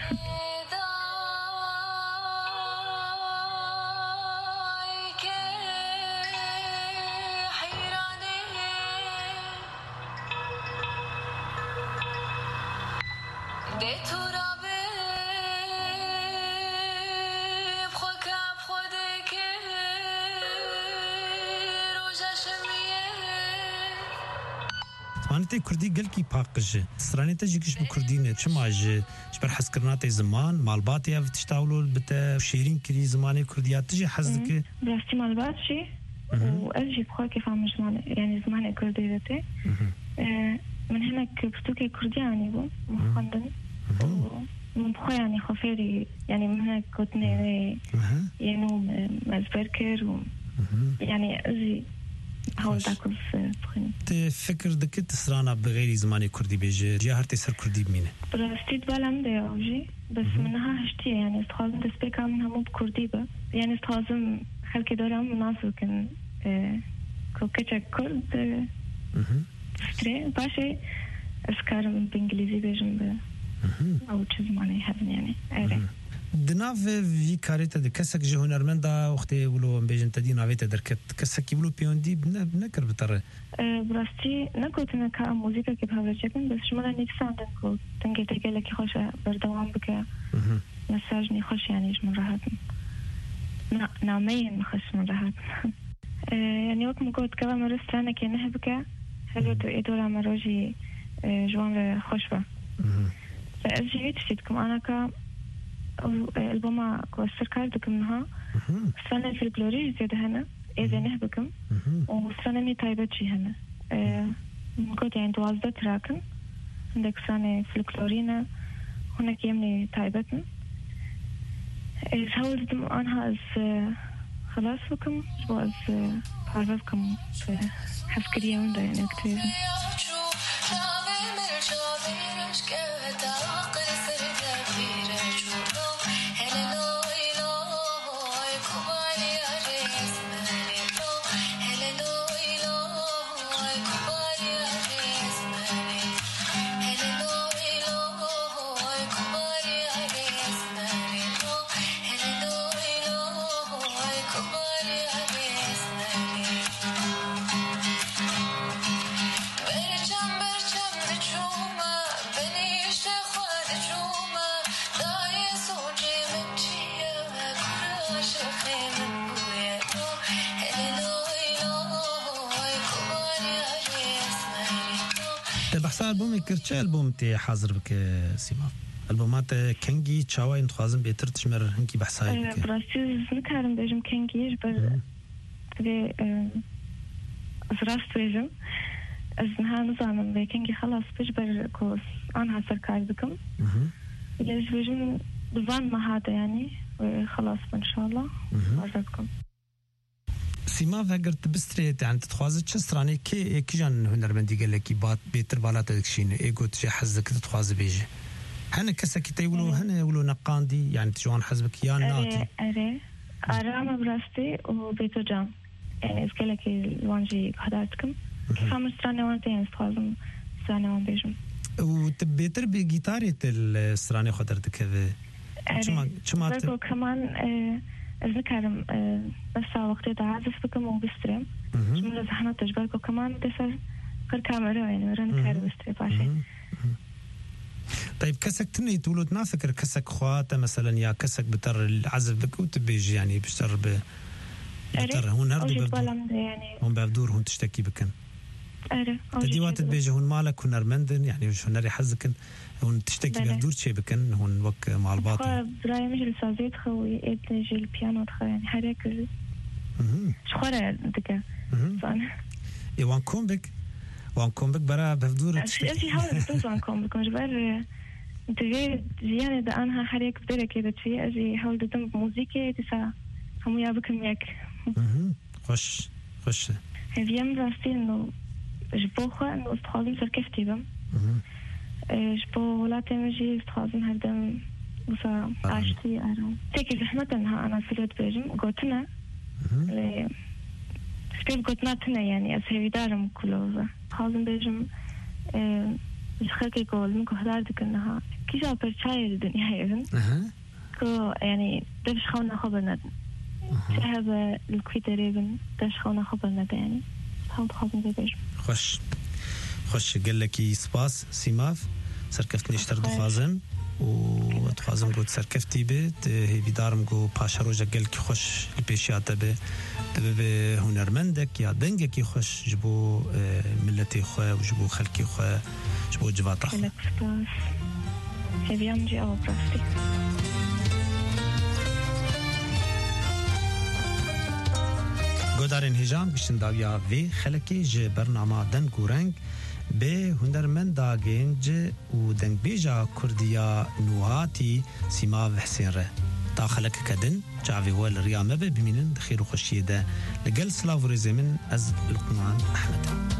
أنت كردي قل كي باقج سراني تجيكش بكردينه شماج جبر حس كرناتي زمان مالباتي اف تشتاولوا بتا شيرين كري زماني كرديات تجي حزك براستي مالبات شي واجي بخو كيف عم زمان يعني زمان كرديتي من هناك بستوكي كردي يعني بو مخندن من بخوا يعني خفيري يعني من هناك كنتني ينو مزبركر يعني أزي هول تاكل بخين تفكر دك تسرانا بغير زماني كردي بيجي جا هرتي سر كردي بمينه براستيت بالام دي أوجي بس منها هشتي يعني استخدم تسبيكا منها مو بكردي با يعني استخدم خلك دورام مناسب كن كوكتشا كرد ستري باشي أفكارم بإنجليزي بيجم ب أو چیز معنی هستن يعني آره دناف في كاريتا د كسك جه هنرمندا وقتی ولو بيجن تدي ناويت دركت كسك ولو بيوندي بنكر بتر براستی نکوت نه که موزیک که بهره چکن بس شما نیکسان دکو تنگه تگله که خوش بردوام بکه مساج نی خوش یعنیش من راحت نه نامین خوش من راحت يعني وقت مقود كذا مرست أنا كي نحبك هلو تو إدورا مروجي جوان خوشبة فأجي تشتكم أنا كا البوما كوستر كاردكم منها سنة في الكلوريج زيادة هنا إذا نحبكم وسنة مي تايبتشي هنا مقود يعني دوازدة راكن عندك سنة في الكلورينا هناك يمني تايبتن إذا هولدم أنا از خلاص بكم واز بعرفكم حفكرية من ده يعني كتير بحث ألبومي كرتشا ألبوم تي حاضر بك سيما ألبومات كنجي تشاوي نتخازم بيتر تشمر هنكي بحثاي بك براسي نكارم بيجم كنجي جبر تبي أزراست بيجم أزنها نظام بكنجي خلاص بجبر كوس أنا هسركار بكم ليش بيجم بفان ما هذا يعني خلاص إن شاء الله أرزقكم سيما فاگر تبستريت يعني تتخوازت چه سراني كي كي جان هنرمندي قال لك بات بيتر بالات دكشين ايغو تجي حزك تتخواز بيجي هنا كسكي تيقولوا هنا يقولوا نقاندي يعني تجوان حزبك يا ناتي اري ارام براستي وبيتو جام يعني قال لك الوانجي حضرتكم خمس سراني وانتين استخوازم سراني وان بيجم وتبيتر بجيتارية السراني خضرتك هذا شما شما كمان أذكرم بس وقت تعزف بكم وبستريم شمل زحنا تجبرك وكمان تسر كل كاميرا يعني ورن كار بستريم عشان طيب كسك تني تقولوا تنافكر كسك خواته مثلا يا كسك بتر العزف بك وتبيجي يعني بشتر ب بتر هون هردو يعني هون بابدور هون تشتكي بكن أره تديوات تبيجي هون مالك هون نرمندن يعني شو نري حزكن هون تشتكي بابدور شيء بكن هون وك مع الباطل براي مش السازيت خوي ابن جي البيانو تخو يعني حركة شخورة دكا صان وان كومبك وان كومبك برا بابدور تشتكي أشي حاول بتوز وان كومبك مش بر تجي زيانة دا أنها حركة بدرة كده شيء أجي حاول دتم بموسيقى تسا هم يابكم ياك خوش خوش هذيام راستي إنه جبوخة إنه استخدم سركفتي بم جبو ولا تمجي استخدم هردم وصا عشتي أرام تيجي زحمة إنها أنا سلوت بيجم قوتنا ل سبيل قوتنا تنا يعني أسهل دارم كله استخدم بيجم خلقي قول منكو هداردك إنها كيجا برشاية الدنيا هيفن كو يعني دبش خونا خبرنا شهب الكوي تقريبا دبش خونا خبرنا يعني حاول تخبرنا بيجم خوش خوش قال لك سباس سيماف سركفتني اشتر دخازم و دخازم قلت سركفتي بيت هي بدارم قو باشا روجا قال لك خوش البيشيات به به هنرمندك يا دنجك خوش جبو ملتي خو وجبو خلكي خو جبو جواتا خو سباس هبيام جي او براستي گودارین هجام گشتن داویا وی خلکی ج برنامه دن گورنگ به هنرمندا گنج و دنگ بیجا کردیا نوهاتی سیما و حسین ره تا خلق کدن جاوی ول ریامه ببینن خیر و خوشیه ده لگل سلاو رزمن از لقمان احمد